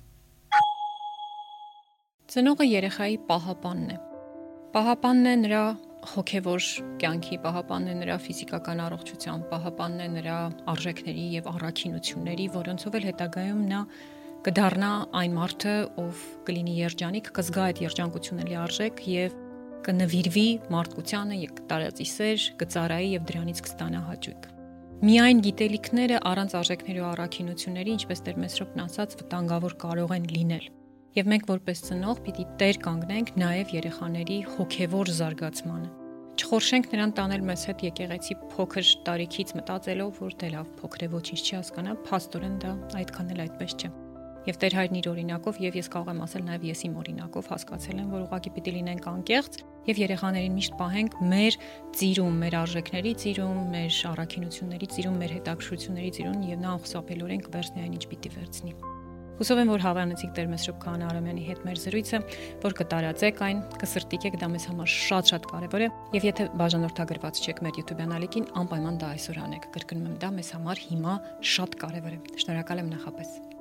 Ծնողը երեխայի պահապանն է։ Պահապանն է նրա հոգևոր կյանքի, պահապանն է նրա ֆիզիկական առողջության, պահապանն է նրա արժեքների եւ առաքինությունների, որոնցով էլ հետագայում նա կդառնա այն մարդը, ով կլինի երջանիկ, կզգա այդ երջանկությունը լիարժեք եւ կնվիրվի մարդկությանը, եւ կտարածի սեր, կծառայի եւ դրանից կստանա հաճույք։ Միայն գիտելիքները առանց արժեքների ու առաքինությունների, ինչպես Տեր Մեսրոպն ասաց, վտանգավոր կարող են լինել։ Եվ մենք որպես ծնող պիտի տեր կանգնենք նաև երեխաների հոգևոր զարգացմանը։ Չխորշենք նրան տանել մեզ հետ եկեղեցի փոքր տարիքից մտածելով, որ դե լավ, փոքր է, ոչինչ չի հասկանա, փաստորեն դա այդքան էլ այդպես չէ։ Եվ Տեր Հայրն իր օրինակով եւ ես կարող եմ ասել նաև ես իմ օրինակով հասկացել եմ, որ ուղղակի պիտի լինենք անկեղծ եւ երեխաներին միշտ պահենք մեր ծիրում, մեր արժեքների ծիրում, մեր առաքինությունների ծիրում, մեր հետաքրքրությունների ծիրում եւ նա անխուսափելիորեն կվերցնի այն, ինչ պիտի վերցնի։ Հուսով եմ, որ հավանեցիք Տեր Մեսրոպ Քահանա Արամյանի հետ մեր զրույցը, որ կտարածեք այն, կսրտիկեք, դա մեզ համար շատ-շատ կարևոր է, եւ եթե բաժանորդագրված չեք մեր YouTube ալիքին, անպայման դա այսօր անեք։ Կրկնում եմ, դա մեզ համար հիմա շատ կարևոր է։ Շնորհակալ եմ նախապես։